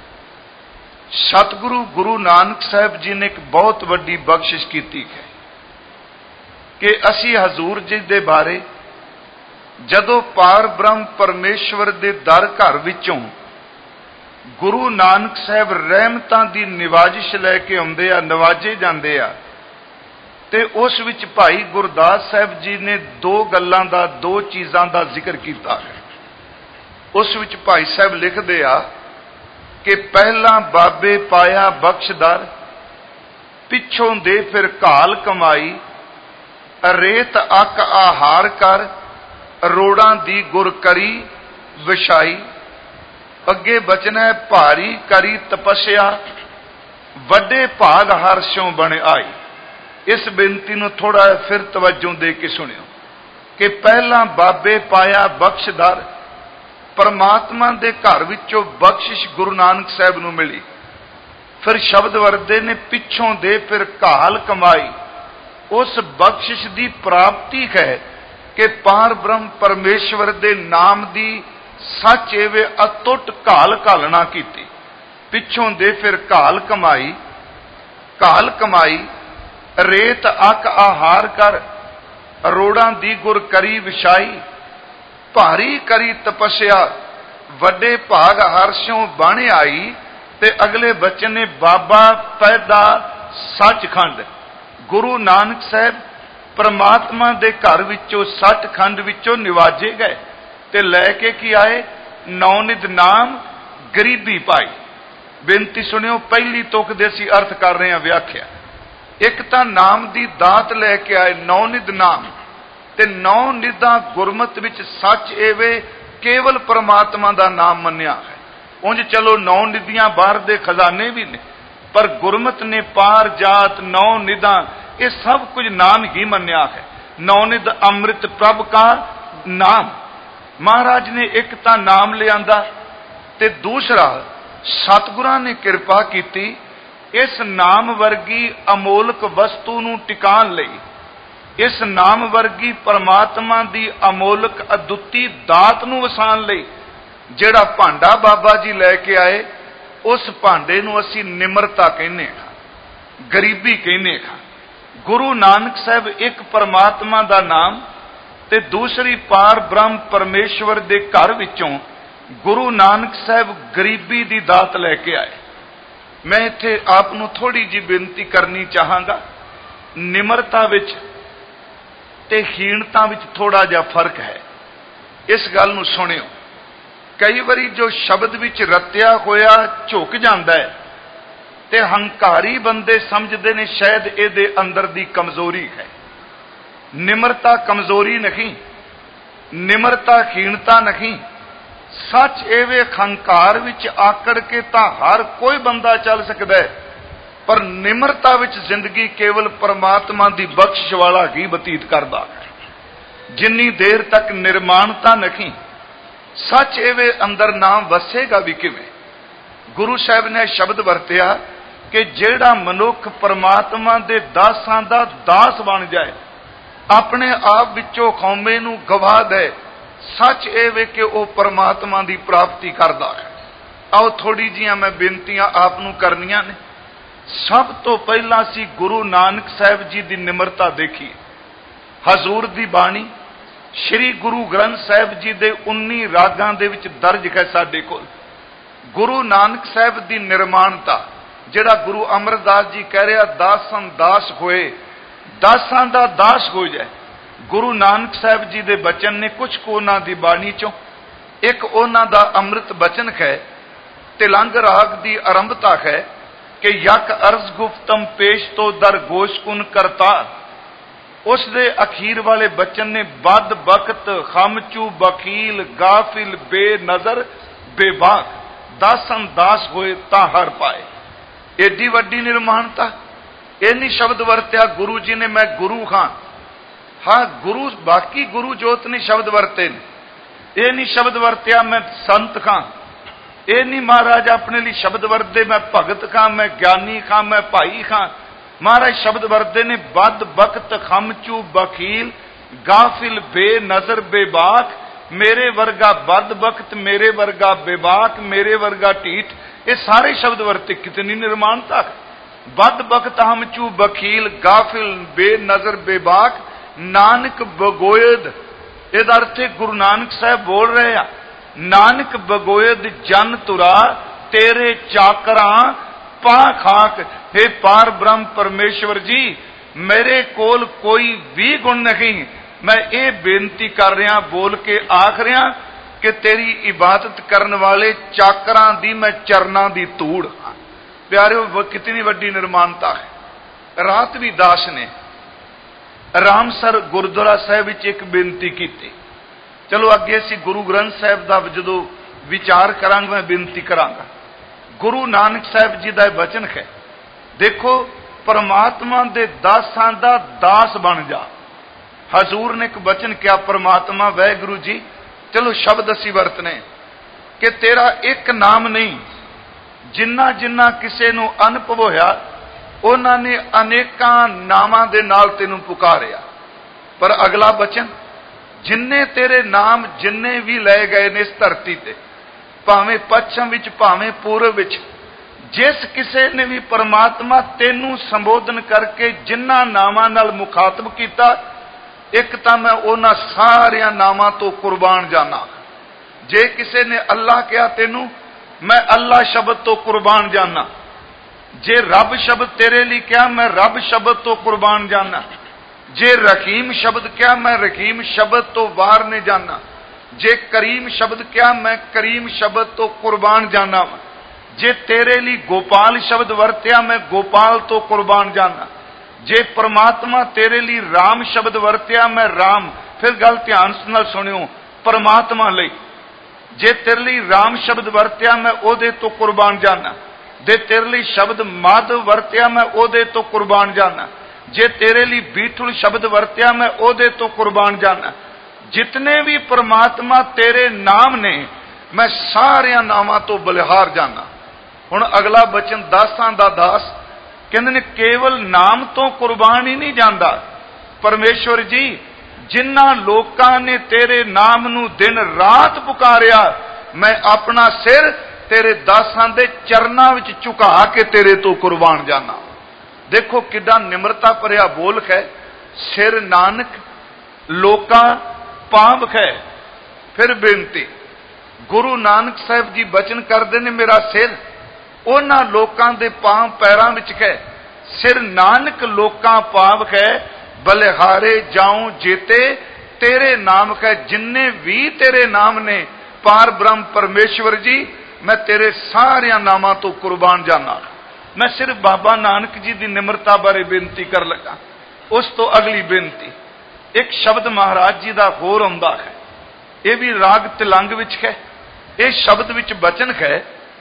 ਸਤਿਗੁਰੂ ਗੁਰੂ ਨਾਨਕ ਸਾਹਿਬ ਜੀ ਨੇ ਇੱਕ ਬਹੁਤ ਵੱਡੀ ਬਖਸ਼ਿਸ਼ ਕੀਤੀ ਹੈ ਕਿ ਅਸੀਂ ਹਜ਼ੂਰ ਜੀ ਦੇ ਬਾਰੇ ਜਦੋਂ ਪਾਰ ਬ੍ਰਹਮ ਪਰਮੇਸ਼ਵਰ ਦੇ ਦਰ ਘਰ ਵਿੱਚੋਂ ਗੁਰੂ ਨਾਨਕ ਸਾਹਿਬ ਰਹਿਮਤਾਂ ਦੀ ਨਿਵਾਜਿਸ਼ ਲੈ ਕੇ ਆਉਂਦੇ ਆ, ਨਵਾਜੇ ਜਾਂਦੇ ਆ, ਤੇ ਉਸ ਵਿੱਚ ਭਾਈ ਗੁਰਦਾਸ ਸਾਹਿਬ ਜੀ ਨੇ ਦੋ ਗੱਲਾਂ ਦਾ, ਦੋ ਚੀਜ਼ਾਂ ਦਾ ਜ਼ਿਕਰ ਕੀਤਾ ਹੈ। ਉਸ ਵਿੱਚ ਭਾਈ ਸਾਹਿਬ ਲਿਖਦੇ ਆ ਕਿ ਪਹਿਲਾਂ ਬਾਬੇ ਪਾਇਆ ਬਖਸ਼ਦਰ, ਪਿੱਛੋਂ ਦੇ ਫਿਰ ਘਾਲ ਕਮਾਈ, ਰੇਤ ਅੱਕ ਆਹਾਰ ਕਰ, ਰੋੜਾਂ ਦੀ ਗੁਰ ਕਰੀ ਵਿਛਾਈ। ਅੱਗੇ ਬਚਨਾ ਹੈ ਭਾਰੀ ਕਰੀ ਤਪੱਸਿਆ, ਵੱਡੇ ਭਾਗ ਹਰਸ਼ੋਂ ਬਣ ਆਈ। ਇਸ ਬੇਨਤੀ ਨੂੰ ਥੋੜਾ ਫਿਰ ਤਵੱਜੋ ਦੇ ਕੇ ਸੁਣਿਓ ਕਿ ਪਹਿਲਾਂ ਬਾਬੇ ਪਾਇਆ ਬਖਸ਼ਦਰ, ਪਰਮਾਤਮਾ ਦੇ ਘਰ ਵਿੱਚੋਂ ਬਖਸ਼ਿਸ਼ ਗੁਰੂ ਨਾਨਕ ਸਾਹਿਬ ਨੂੰ ਮਿਲੀ। ਫਿਰ ਸ਼ਬਦ ਵਰਦੇ ਨੇ ਪਿੱਛੋਂ ਦੇ ਫਿਰ ਘਾਲ ਕਮਾਈ। ਉਸ ਬਖਸ਼ਿਸ਼ ਦੀ ਪ੍ਰਾਪਤੀ ਹੈ ਕਿ ਪਾਰ ਬ੍ਰਹਮ ਪਰਮੇਸ਼ਵਰ ਦੇ ਨਾਮ ਦੀ ਸੱਚ ਐਵੇਂ ਅਟੁੱਟ ਘਾਲ ਘਾਲਣਾ ਕੀਤੀ। ਪਿੱਛੋਂ ਦੇ ਫਿਰ ਘਾਲ ਕਮਾਈ, ਘਾਲ ਕਮਾਈ, ਰੇਤ ਅੱਕ ਆਹਾਰ ਕਰ, ਰੋੜਾਂ ਦੀ ਗੁਰ ਕਰੀ ਵਿਛਾਈ। ਭਾਰੀ ਕਰੀ ਤਪੱਸਿਆ, ਵੱਡੇ ਭਾਗ ਹਰਸ਼ੋਂ ਬਣ ਆਈ। ਤੇ ਅਗਲੇ ਬਚਨ ਨੇ ਬਾਬਾ ਪੈਦਾ ਸੱਚਖੰਡ। ਗੁਰੂ ਨਾਨਕ ਸਾਹਿਬ ਪਰਮਾਤਮਾ ਦੇ ਘਰ ਵਿੱਚੋਂ ਸੱਚਖੰਡ ਵਿੱਚੋਂ ਨਿਵਾਜੇ ਗਏ ਤੇ ਲੈ ਕੇ ਕੀ ਆਏ? ਨੌਨਿਧ ਨਾਮ ਗਰੀਬੀ ਪਾਈ। ਬੇਨਤੀ ਸੁਣਿਓ, ਪਹਿਲੀ ਤੁਕ ਦੇ ਅਸੀਂ ਅਰਥ ਕਰ ਰਹੇ ਹਾਂ ਵਿਆਖਿਆ। ਇੱਕ ਤਾਂ ਨਾਮ ਦੀ ਦਾਤ ਲੈ ਕੇ ਆਏ, ਨੌਨਿਧ ਨਾਮ, ਤੇ ਨੌ ਨਿਧਾਂ ਗੁਰਮਤ ਵਿੱਚ ਸੱਚ ਐਵੇਂ ਕੇਵਲ ਪਰਮਾਤਮਾ ਦਾ ਨਾਮ ਮੰਨਿਆ ਹੈ। ਉਂਝ ਚਲੋ ਨੌ ਨਿਧੀਆਂ ਬਾਹਰ ਦੇ ਖਜ਼ਾਨੇ ਵੀ ਨੇ, ਪਰ ਗੁਰਮਤ ਨੇ ਪਾਰ ਜਾਤ ਨੌ ਨਿਧਾਂ ਇਹ ਸਭ ਕੁਝ ਨਾਮ ਹੀ ਮੰਨਿਆ ਹੈ। ਨੌਨਿਧ ਅੰਮ੍ਰਿਤ ਪ੍ਰਭ ਕਾ ਨਾਮ। ਮਹਾਰਾਜ ਨੇ ਇੱਕ ਤਾਂ ਨਾਮ ਲਿਆਂਦਾ ਤੇ ਦੂਸਰਾ ਸਤਿਗੁਰਾਂ ਨੇ ਕਿਰਪਾ ਕੀਤੀ ਇਸ ਨਾਮ ਵਰਗੀ ਅਮੋਲਕ ਵਸਤੂ ਨੂੰ ਟਿਕਾਣ ਲਈ, ਇਸ ਨਾਮ ਵਰਗੀ ਪਰਮਾਤਮਾ ਦੀ ਅਮੋਲਕ ਅਦੁੱਤੀ ਦਾਤ ਨੂੰ ਵਸਾਣ ਲਈ। ਜਿਹੜਾ ਭਾਂਡਾ ਬਾਬਾ ਜੀ ਲੈ ਕੇ ਆਏ ਉਸ ਭਾਂਡੇ ਨੂੰ ਅਸੀਂ ਨਿਮਰਤਾ ਕਹਿੰਦੇ ਹਾਂ, ਗਰੀਬੀ ਕਹਿੰਦੇ ਹਾਂ। ਗੁਰੂ ਨਾਨਕ ਸਾਹਿਬ ਇੱਕ ਪਰਮਾਤਮਾ ਦਾ ਨਾਮ ਤੇ ਦੂਸਰੀ ਪਾਰ ਬ੍ਰਹਮ ਪਰਮੇਸ਼ਵਰ ਦੇ ਘਰ ਵਿੱਚੋਂ ਗੁਰੂ ਨਾਨਕ ਸਾਹਿਬ ਗਰੀਬੀ ਦੀ ਦਾਤ ਲੈ ਕੇ ਆਏ। ਮੈਂ ਇੱਥੇ ਆਪ ਨੂੰ ਥੋੜੀ ਜਿਹੀ ਬੇਨਤੀ ਕਰਨੀ ਚਾਹਾਂਗਾ। ਨਿਮਰਤਾ ਵਿੱਚ ਤੇ ਹੀਣਤਾ ਵਿੱਚ ਥੋੜਾ ਜਿਹਾ ਫਰਕ ਹੈ। ਇਸ ਗੱਲ ਨੂੰ ਸੁਣਿਓ। ਕਈ ਵਾਰੀ ਜੋ ਸ਼ਬਦ ਵਿੱਚ ਰਤਿਆ ਹੋਇਆ ਝੁਕ ਜਾਂਦਾ ਹੈ ਤੇ ਹੰਕਾਰੀ ਬੰਦੇ ਸਮਝਦੇ ਨੇ ਸ਼ਾਇਦ ਇਹਦੇ ਅੰਦਰ ਦੀ ਕਮਜ਼ੋਰੀ ਹੈ। ਨਿਮਰਤਾ ਕਮਜ਼ੋਰੀ ਨਹੀਂ, ਨਿਮਰਤਾ ਹੀਣਤਾ ਨਹੀਂ। ਸੱਚ ਐਵੇਂ ਹੰਕਾਰ ਵਿੱਚ ਆਕੜ ਕੇ ਤਾਂ ਹਰ ਕੋਈ ਬੰਦਾ ਚੱਲ ਸਕਦਾ ਹੈ, ਪਰ ਨਿਮਰਤਾ ਵਿੱਚ ਜ਼ਿੰਦਗੀ ਕੇਵਲ ਪਰਮਾਤਮਾ ਦੀ ਬਖਸ਼ਿਸ਼ ਵਾਲਾ ਹੀ ਬਤੀਤ ਕਰਦਾ ਹੈ। ਜਿੰਨੀ ਦੇਰ ਤੱਕ ਨਿਰਮਾਣਤਾ ਨਹੀਂ, ਸੱਚ ਐਵੇਂ ਅੰਦਰ ਨਾਮ ਵਸੇਗਾ ਵੀ ਕਿਵੇਂ? ਗੁਰੂ ਸਾਹਿਬ ਨੇ ਸ਼ਬਦ ਵਰਤਿਆ ਕਿ ਜਿਹੜਾ ਮਨੁੱਖ ਪਰਮਾਤਮਾ ਦੇ ਦਾਸਾਂ ਦਾ ਦਾਸ ਬਣ ਜਾਏ, ਆਪਣੇ ਆਪ ਵਿੱਚੋਂ ਖੌਮੇ ਨੂੰ ਗਵਾ ਦੇ, ਸੱਚ ਇਹ ਵੇ ਕਿ ਉਹ ਪਰਮਾਤਮਾ ਦੀ ਪ੍ਰਾਪਤੀ ਕਰਦਾ ਹੈ। ਆਓ ਥੋੜੀ ਜੀਆਂ ਮੈਂ ਬੇਨਤੀਆਂ ਆਪ ਨੂੰ ਕਰਨੀਆਂ ਨੇ। ਸਭ ਤੋਂ ਪਹਿਲਾਂ ਅਸੀਂ ਗੁਰੂ ਨਾਨਕ ਸਾਹਿਬ ਜੀ ਦੀ ਨਿਮਰਤਾ ਦੇਖੀਏ। ਹਜ਼ੂਰ ਦੀ ਬਾਣੀ ਸ੍ਰੀ ਗੁਰੂ ਗ੍ਰੰਥ ਸਾਹਿਬ ਜੀ ਦੇ ਉੱਨੀ ਰਾਗਾਂ ਦੇ ਵਿੱਚ ਦਰਜ ਹੈ ਸਾਡੇ ਕੋਲ। ਗੁਰੂ ਨਾਨਕ ਸਾਹਿਬ ਦੀ ਨਿਰਮਾਣਤਾ, ਜਿਹੜਾ ਗੁਰੂ ਅਮਰਦਾਸ ਜੀ ਕਹਿ ਰਿਹਾ ਦਾਸਾਂ ਦਾਸ ਹੋਏ, ਦਾਸਾਂ ਦਾ ਦਾਸ ਹੋ ਜਾਏ। ਗੁਰੂ ਨਾਨਕ ਸਾਹਿਬ ਜੀ ਦੇ ਬਚਨ ਨੇ ਕੁਝ ਕੁ ਉਹਨਾਂ ਦੀ ਬਾਣੀ ਚੋਂ। ਇੱਕ ਉਹਨਾਂ ਦਾ ਅੰਮ੍ਰਿਤ ਬਚਨ ਹੈ, ਤਿਲੰਗ ਰਾਗ ਦੀ ਆਰੰਭਤਾ ਹੈ ਕਿ ਯਕ ਅਰਜ਼ ਗੁਫਤਮ ਪੇਸ਼ ਤੋਂ ਦਰ ਗੋਸ਼ ਕੁਨ ਕਰਤਾ। ਉਸ ਦੇ ਅਖੀਰ ਵਾਲੇ ਬਚਨ ਨੇ ਬਦ ਬਖਤ ਖਮਚੂ ਬਖੀਲ ਗਾਫਿਲ ਬੇਨਜ਼ਰ ਬੇਬਾਕ ਦਾਸਨ ਦਾਸ ਹੋਏ ਤਾਂ ਹਰ ਪਾਏ। ਏਡੀ ਵੱਡੀ ਨਿਰਮਾਨਤਾ। ਇਹ ਨਹੀਂ ਸ਼ਬਦ ਵਰਤਿਆ ਗੁਰੂ ਜੀ ਨੇ ਮੈਂ ਗੁਰੂ ਖਾਂ। ਹਾਂ ਗੁਰੂ ਬਾਕੀ ਗੁਰੂ ਜੋਤ ਨੇ ਸ਼ਬਦ ਵਰਤੇ ਨੇ। ਇਹ ਨਹੀਂ ਸ਼ਬਦ ਵਰਤਿਆ ਮੈਂ ਸੰਤ ਖਾਂ। ਇਹ ਨਹੀਂ ਮਹਾਰਾਜ ਆਪਣੇ ਲਈ ਸ਼ਬਦ ਵਰਤਦੇ ਮੈਂ ਭਗਤ ਖਾਂ, ਮੈਂ ਗਿਆਨੀ ਖਾਂ, ਮੈਂ ਭਾਈ ਖਾਂ। ਮਹਾਰਾਜ ਸ਼ਬਦ ਵਰਤਦੇ ਨੇ ਬਦ ਬਖਤ ਖਮਚੂ ਬਖੀਲ ਗਾਫਿਲ ਬੇਨਜ਼ਰ ਬੇਬਾਕ। ਮੇਰੇ ਵਰਗਾ ਬਦ ਬਖਤ, ਮੇਰੇ ਵਰਗਾ ਬੇਬਾਕ, ਮੇਰੇ ਵਰਗਾ ਢੀਠ। ਇਹ ਸਾਰੇ ਸ਼ਬਦ ਵਰਤੇ। ਕਿਤਨੀ ਨਿਰਮਾਨਤਾ। ਬਦ ਬਖਤ ਹਮਚੂ ਬਖੀਲ ਗਾਫਿਲ ਬੇਨਜ਼ਰ ਬੇਬਾਕ ਨਾਨਕ ਬਗੋਇਦ। ਇਹਦਾ ਅਰਥ ਹੈ ਗੁਰੂ ਨਾਨਕ ਸਾਹਿਬ ਬੋਲ ਰਹੇ ਆ, ਨਾਨਕ ਬਗੋਇਦ ਜਨ ਤੁਰਾ ਤੇਰੇ ਚਾਕਰਾਂ ਪਾ ਖਾਕ। हे ਪਾਰ ਬ੍ਰਹਮ ਪਰਮੇਸ਼ਵਰ ਜੀ, ਮੇਰੇ ਕੋਲ ਕੋਈ ਵੀ ਗੁਣ ਨਹੀਂ। ਮੈਂ ਇਹ ਬੇਨਤੀ ਕਰ ਰਿਹਾ, ਬੋਲ ਕੇ ਆਖ ਰਿਹਾ ਕਿ ਤੇਰੀ ਇਬਾਦਤ ਕਰਨ ਵਾਲੇ ਚਾਕਰਾਂ ਦੀ ਮੈਂ ਚਰਨਾਂ ਦੀ ਧੂੜ ਹਾਂ। ਪਿਆਰਿਓ ਕਿਤਨੀ ਵੱਡੀ ਨਿਰਮਾਨਤਾ ਹੈ। ਰਾਤ ਵੀ ਦਾਸ ਨੇ ਰਾਮਸਰ ਗੁਰਦੁਆਰਾ ਸਾਹਿਬ ਵਿੱਚ ਇੱਕ ਬੇਨਤੀ ਕੀਤੀ। ਚਲੋ ਅੱਗੇ ਅਸੀਂ ਗੁਰੂ ਗ੍ਰੰਥ ਸਾਹਿਬ ਦਾ ਜਦੋਂ ਵਿਚਾਰ ਕਰਾਂਗੇ ਮੈਂ ਬੇਨਤੀ ਕਰਾਂਗਾ। ਗੁਰੂ ਨਾਨਕ ਸਾਹਿਬ ਜੀ ਦਾ ਇਹ ਬਚਨ ਹੈ, ਦੇਖੋ ਪਰਮਾਤਮਾ ਦੇ ਦਾਸਾਂ ਦਾ ਦਾਸ ਬਣ ਜਾ। ਹਜ਼ੂਰ ਨੇ ਇੱਕ ਬਚਨ ਕਿਹਾ, ਪਰਮਾਤਮਾ ਵਾਹਿਗੁਰੂ ਜੀ, ਚਲੋ ਸ਼ਬਦ ਅਸੀਂ ਵਰਤਨੇ ਕਿ ਤੇਰਾ ਇੱਕ ਨਾਮ ਨਹੀਂ, ਜਿੰਨਾ ਜਿੰਨਾ ਕਿਸੇ ਨੂੰ ਅਨੁਭਵ ਹੋਇਆ ਉਹਨਾਂ ਨੇ ਅਨੇਕਾਂ ਨਾਮਾਂ ਦੇ ਨਾਲ ਤੈਨੂੰ ਪੁਕਾਰਿਆ। ਪਰ ਅਗਲਾ ਬਚਨ, ਜਿੰਨੇ ਤੇਰੇ ਨਾਮ ਜਿੰਨੇ ਵੀ ਲਏ ਗਏ ਨੇ ਇਸ ਧਰਤੀ ਤੇ, ਭਾਵੇਂ ਪੱਛਮ ਵਿੱਚ ਭਾਵੇਂ ਪੂਰਬ ਵਿੱਚ, ਜਿਸ ਕਿਸੇ ਨੇ ਵੀ ਪਰਮਾਤਮਾ ਤੈਨੂੰ ਸੰਬੋਧਨ ਕਰਕੇ ਜਿਨ੍ਹਾਂ ਨਾਮਾਂ ਨਾਲ ਮੁਖਾਤਬ ਕੀਤਾ, ਇੱਕ ਤਾਂ ਮੈਂ ਉਹਨਾਂ ਸਾਰਿਆਂ ਨਾਮਾਂ ਤੋਂ ਕੁਰਬਾਨ ਜਾਣਾ। ਜੇ ਕਿਸੇ ਨੇ ਅੱਲਾ ਕਿਹਾ ਤੈਨੂੰ, ਮੈਂ ਅੱਲਾ ਸ਼ਬਦ ਤੋਂ ਕੁਰਬਾਨ ਜਾਣਾ। ਜੇ ਰੱਬ ਸ਼ਬਦ ਤੇਰੇ ਲਈ ਕਿਹਾ, ਮੈਂ ਰੱਬ ਸ਼ਬਦ ਤੋਂ ਕੁਰਬਾਨ ਜਾਣਾ। ਜੇ ਰਹੀਮ ਸ਼ਬਦ ਕਿਹਾ, ਮੈਂ ਰਹੀਮ ਸ਼ਬਦ ਤੋਂ ਬਾਹਰ ਨਹੀਂ ਜਾਣਾ। ਜੇ ਕਰੀਮ ਸ਼ਬਦ ਕਿਹਾ, ਮੈਂ ਕਰੀਮ ਸ਼ਬਦ ਤੋਂ ਕੁਰਬਾਨ ਜਾਣਾ। ਜੇ ਤੇਰੇ ਲਈ ਗੋਪਾਲ ਸ਼ਬਦ ਵਰਤਿਆ, ਮੈਂ ਗੋਪਾਲ ਤੋਂ ਕੁਰਬਾਨ ਜਾਣਾ। ਜੇ ਪਰਮਾਤਮਾ ਤੇਰੇ ਲਈ ਰਾਮ ਸ਼ਬਦ ਵਰਤਿਆ, ਮੈਂ ਰਾਮ। ਫਿਰ ਗੱਲ ਧਿਆਨ ਨਾਲ ਸੁਣਿਓ, ਪਰਮਾਤਮਾ ਲਈ ਜੇ ਤੇਰੇ ਲਈ ਰਾਮ ਸ਼ਬਦ ਵਰਤਿਆ, ਮੈਂ ਉਹਦੇ ਤੋਂ ਕੁਰਬਾਨ ਜਾਣਾ। ਜੇ ਤੇਰੇ ਲਈ ਸ਼ਬਦ ਮਾਧਵ ਵਰਤਿਆ, ਮੈਂ ਉਹਦੇ ਤੋਂ ਕੁਰਬਾਨ ਜਾਣਾ। ਜੇ ਤੇਰੇ ਲਈ ਬੀਠੁਲ ਸ਼ਬਦ ਵਰਤਿਆ, ਮੈਂ ਉਹਦੇ ਤੋਂ ਕੁਰਬਾਨ ਜਾਣਾ। ਜਿਤਨੇ ਵੀ ਪਰਮਾਤਮਾ ਤੇਰੇ ਨਾਮ ਨੇ, ਮੈਂ ਸਾਰਿਆਂ ਨਾਮਾਂ ਤੋਂ ਬਲਿਹਾਰ ਜਾਣਾ। ਹੁਣ ਅਗਲਾ ਬਚਨ ਦਾਸਾਂ ਦਾ ਦਾਸ ਕਹਿੰਦੇ ਨੇ ਕੇਵਲ ਨਾਮ ਤੋਂ ਕੁਰਬਾਨ ਹੀ ਨਹੀਂ ਜਾਂਦਾ। ਪਰਮੇਸ਼ਵਰ ਜੀ, ਜਿਨ੍ਹਾਂ ਲੋਕਾਂ ਨੇ ਤੇਰੇ ਨਾਮ ਨੂੰ ਦਿਨ ਰਾਤ ਪੁਕਾਰਿਆ, ਮੈਂ ਆਪਣਾ ਸਿਰ ਤੇਰੇ ਦਾਸਾਂ ਦੇ ਚਰਨਾਂ ਵਿੱਚ ਝੁਕਾ ਕੇ ਤੇਰੇ ਤੋਂ ਕੁਰਬਾਨ ਜਾਣਾ। ਦੇਖੋ ਕਿੱਦਾਂ ਨਿਮਰਤਾ ਭਰਿਆ ਬੋਲ ਹੈ। ਸਿਰ ਨਾਨਕ ਲੋਕਾਂ ਪਾਂਵ ਹੈ। ਫਿਰ ਬੇਨਤੀ, ਗੁਰੂ ਨਾਨਕ ਸਾਹਿਬ ਜੀ ਬਚਨ ਕਰਦੇ ਨੇ ਮੇਰਾ ਸਿਰ ਉਹਨਾਂ ਲੋਕਾਂ ਦੇ ਪਾਂਵ ਪੈਰਾਂ ਵਿੱਚ ਹੈ। ਸਿਰ ਨਾਨਕ ਲੋਕਾਂ ਪਾਂਵ ਹੈ, ਬਲਿਹਾਰੇ ਜਾਉ ਜੇਤੇ ਤੇਰੇ ਨਾਮ ਹੈ। ਜਿੰਨੇ ਵੀ ਤੇਰੇ ਨਾਮ ਨੇ ਪਾਰ ਬ੍ਰਹਮ ਪਰਮੇਸ਼ਵਰ ਜੀ, ਮੈਂ ਤੇਰੇ ਸਾਰਿਆਂ ਨਾਮਾਂ ਤੋਂ ਕੁਰਬਾਨ ਜਾਣਾ। ਮੈਂ ਸਿਰਫ ਬਾਬਾ ਨਾਨਕ ਜੀ ਦੀ ਨਿਮਰਤਾ ਬਾਰੇ ਬੇਨਤੀ ਕਰ ਲੱਗਾ। ਉਸ ਤੋਂ ਅਗਲੀ ਬੇਨਤੀ, ਇੱਕ ਸ਼ਬਦ ਮਹਾਰਾਜ ਜੀ ਦਾ ਹੋਰ ਆਉਂਦਾ ਹੈ, ਇਹ ਵੀ ਰਾਗ ਤਿਲੰਗ ਵਿੱਚ ਹੈ। ਇਹ ਸ਼ਬਦ ਵਿੱਚ ਬਚਨ ਹੈ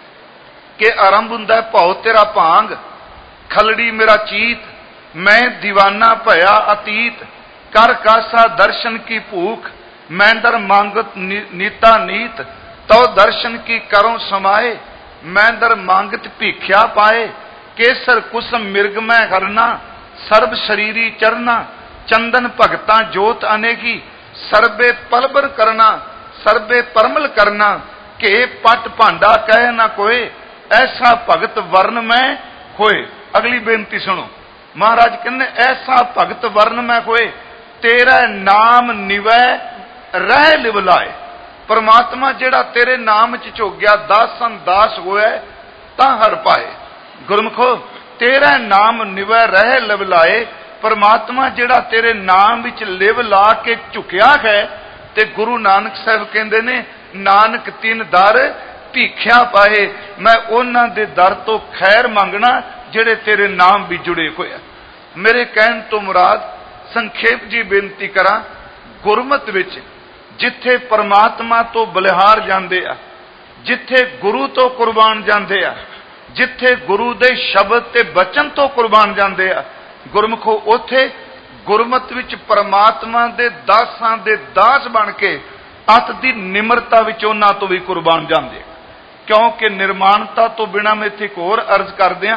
ਕਿ ਆਰੰਭ ਹੁੰਦਾ ਹੈ, ਭਉ ਤੇਰਾ ਭਾਂਗ ਖਲੜੀ ਮੇਰਾ ਚੀਤ, ਮੈਂ ਦੀਵਾਨਾ ਭਇਆ ਅਤੀਤ, ਕਰ ਕਾਸਾ ਦਰਸ਼ਨ ਕੀ ਭੂਖ, ਮੈਂ ਦਰ ਮੰਗਤ ਨੀਤਾ ਨੀਤ, ਤਉ ਦਰਸ਼ਨ ਕੀ ਕਰੋ ਸਮਾਏ, ਮੈਂ ਦਰ ਮੰਗਤ ਭੀਖਿਆ ਪਾਏ, ਕੇਸਰ ਕੁਸਮ ਮਿਰਗ ਮੈਂ ਹਰਨਾ, ਸਰਬ ਸ਼ਰੀਰੀ ਚਰਨਾ, ਚੰਦਨ ਭਗਤਾਂ ਜੋਤ ਅਨੇਕੀ, ਸਰਬੇ ਪਲਬਰ ਕਰਨਾ, ਸਰਬੇ ਪਰਮਲ ਕਰਨਾ, ਕੇ ਪਟ ਭਾਂਡਾ ਕਹਿ ਨਾ ਕੋਏ, ਐਸਾ ਭਗਤ ਵਰਨ ਮੈਂ ਹੋਏ। ਅਗਲੀ ਬੇਨਤੀ ਸੁਣੋ, ਮਹਾਰਾਜ ਕਹਿੰਦੇ ਐਸਾ ਭਗਤ ਵਰਨ ਮੈਂ ਹੋਏ, ਤੇਰਾ ਨਾਮ ਨਿਵੈ ਰਹਿ ਲਿਵਲਾਏ। ਪਰਮਾਤਮਾ ਜਿਹੜਾ ਤੇਰੇ ਨਾਮ ਚ ਝੁਕ ਗਿਆ, ਦਾਸਨ ਦਾਸ ਹੋਇਆ ਤਾਂ ਹਰ ਪਾਏ। ਗੁਰਮੁਖੋ, ਤੇਰਾ ਨਾਮ ਨਿਵੈ ਰਹਿ ਲਿਵਲਾਏ। ਪਰਮਾਤਮਾ ਜਿਹੜਾ ਤੇਰੇ ਨਾਮ ਵਿੱਚ ਲਿਵ ਲਾ ਕੇ ਝੁਕਿਆ ਹੈ, ਤੇ ਗੁਰੂ ਨਾਨਕ ਸਾਹਿਬ ਕਹਿੰਦੇ ਨੇ ਨਾਨਕ ਤਿੰਨ ਦਰ ਭੀਖਿਆ ਪਾਏ। ਮੈਂ ਉਹਨਾਂ ਦੇ ਦਰ ਤੋਂ ਖੈਰ ਮੰਗਣਾ ਜਿਹੜੇ ਤੇਰੇ ਨਾਮ ਵੀ ਜੁੜੇ ਹੋਏ ਆ। ਮੇਰੇ ਕਹਿਣ ਤੋਂ ਮੁਰਾਦ संखेप जी बेनती करा, गुरमत विच जिथे परमात्मा तो बलिहार जांदे आ, जिथे गुरु तो कुर्बान जांदे आ, जिथे गुरु दे शब्द ते बचन तो कुर्बान जांदे आ, गुरमुखो उथे गुरमत विच परमात्मा दे दासां दे दास बन के अत दी निमरता विच उन्हां तो भी कुर्बान जांदे। क्योंकि निर्माणता तो बिना मैं इत्थे एक होर अर्ज कर दियां,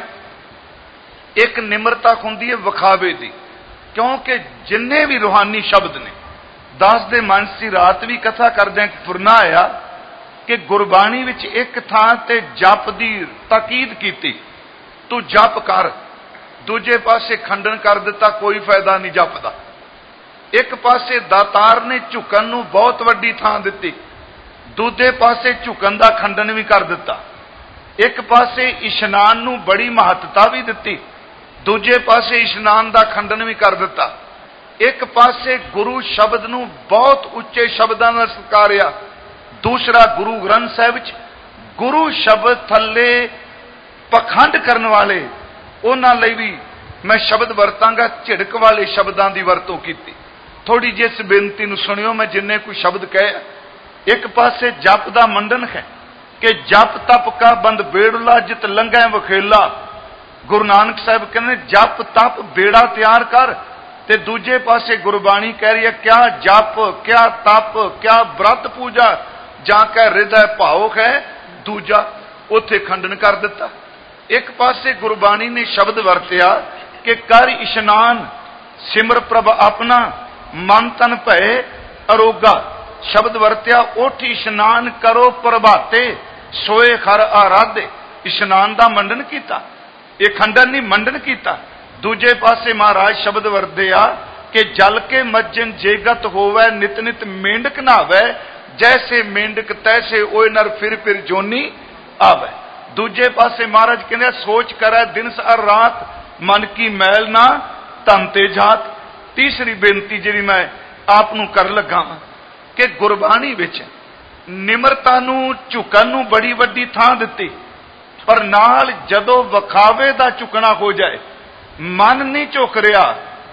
एक निमरता हुंदी है विखावे दी। क्योंकि जिन्ने भी रूहानी शब्द ने, दास दे मन सी रात भी कथा करदे फुरना आया कि गुरबाणी विच एक थां ते जप दी ताकीद कीती, तू जप कर। दूजे पासे खंडन कर दिता, कोई फायदा नहीं जप दा। एक पासे दातार ने झुकन नूं बहुत वड्डी थां दित्ती, दूजे पासे झुकन दा खंडन भी कर दिता। एक पासे इशनान नूं बड़ी महत्ता भी दित्ती, दूजे पासे इशनान दा खंडन भी कर दिता। एक पासे गुरु शब्द नूं बहुत उच्चे शब्दां नाल सत्कारिया, दूसरा गुरु ग्रंथ साहिब विच गुरु शब्द थल्ले पखंड करन वाले उन्हां लई भी मैं शब्द वरतांगा, झिड़क वाले शब्दां दी वरतों कीती। थोड़ी जी इस बेनती नूं सुनियो, मैं जिन्ने कोई शब्द कहे। एक पासे जप दा मंडन है कि जप तप का बंद बेड़ला जित लंघै वखेला। गुरु नानक साहब कहने जप तप बेड़ा तैयार कर, ते दूजे पासे गुरबाणी कह रही है क्या जप क्या तप क्या व्रत पूजा जाके हृदय भाव है, दूजा उथे खंडन कर दिता। एक पासे गुरबाणी ने शब्द वरतिया कि कर इशनान सिमर प्रभ अपना मन तन भय अरोगा। शब्द वरतिया उठ इशनान करो प्रभाते सोए खर आराधे। इशनान दा मंडन कीता, ये खंडन नहीं मंडन कीता। दूजे पासे महाराज शब्द वरते आ कि जल के मज्जन जेगत होवे नित नित मेंढक नहावे, जैसे मेंढक तैसे ओए नर फिर फिर जोनी आवे। दूजे पासे महाराज कहने सोच करे दिन सार रात मन की मैल ना तन ते जात। तीसरी बेनती जी मैं आप नूं कर लगा कि गुरबाणी विच निमरता नूं झुकन नूं बड़ी वड्डी थां दित्ती, पर नाल जदों वखावे दा झुकना हो जाए, मन नहीं झुक रहा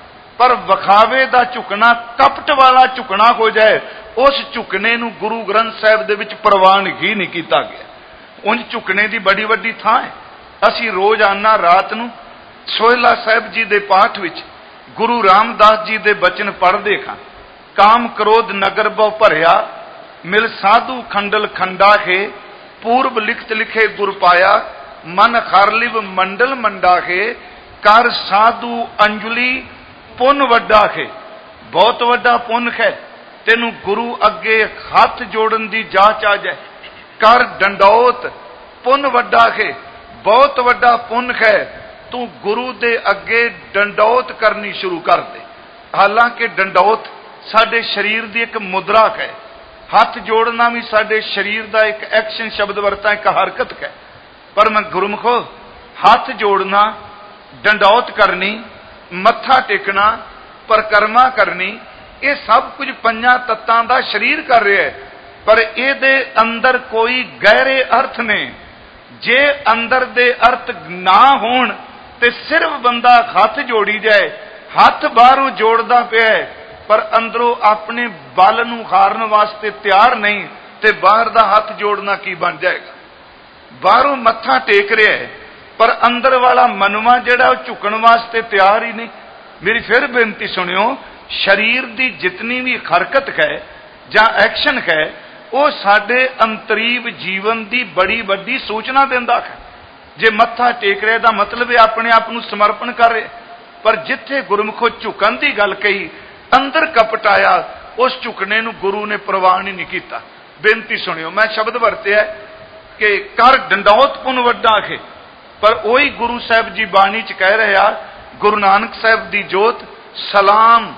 पर वखावे दा झुकना कपट वाला झुकना हो जाए, उस झुकने नूं गुरु ग्रंथ साहिब दे विच प्रवान ही नहीं कीता गया। उंज झुकने दी बड़ी वड्डी थां है। असी रोजाना रात नूं सोहला साहिब जी दे पाठ विच गुरु रामदास जी दे बचन पढ़दे खां। काम क्रोध नगर बहु भरिया मिल साधु खंडल खंडा है, पूर्व लिखत लिखे गुर पाया मन खारलिव मंडल मंडा है, कर साधु अंजुली पुन वड्डा है। बहुत वड्डा पुन है, तेनू गुरु अगे हाथ जोड़न दी जाच आ जाए। कर डंडौत पुन वड्डा है, बहुत वड्डा पुन है, तू गुरु दे अगे डंडौत करनी शुरू कर दे। हालांकि डंडौत साडे शरीर दी एक मुद्रा है, हाथ जोड़ना भी साडे शरीर दा एक एक्शन शब्द वरता एक हरकत है। पर मैं गुरमुखो हाथ जोड़ना, डंडौत करनी, मत्था टेकना, परिक्रमा करनी, ये सब कुछ पंजा तत्तां दा शरीर कर रहा है, पर इहदे अंदर कोई गहरे अर्थ ने। जे अंदर दे अर्थ ना होण ते सिर्फ बंदा हाथ जोड़ी जाए, हाथ बाहरों जोड़दा पिया है पर अंदरों अपने बल नूं हारन वास्ते तैयार नहीं, ते बाहर दा हाथ जोड़ना की बन जाएगा। बाहरों मत्था टेक रहा है पर अंदर वाला मनवा जिहड़ा झुकण वास्ते तैयार ही नहीं। मेरी फिर बेनती सुनियो, शरीर दी जितनी भी हरकत है जां एक्शन है, वो साडे अंतरीव जीवन दी बड़ी वड्डी सूचना दिंदा है। जे मत्था टेक रहे दा मतलब है अपने आप नूं समर्पण कर रहे, पर जिथे गुरमुखो झुकन दी गल कही अंदर कपट आया, उस झुकने नूं गुरु ने प्रवान ही नहीं कीता। बेनती सुनियो, मैं शब्द वरते है कि कर डंडौत पुन वड्डा है, पर वही गुरु साहब जी बाणी च कह रहे आ, गुरु नानक साहब दी जोत सलाम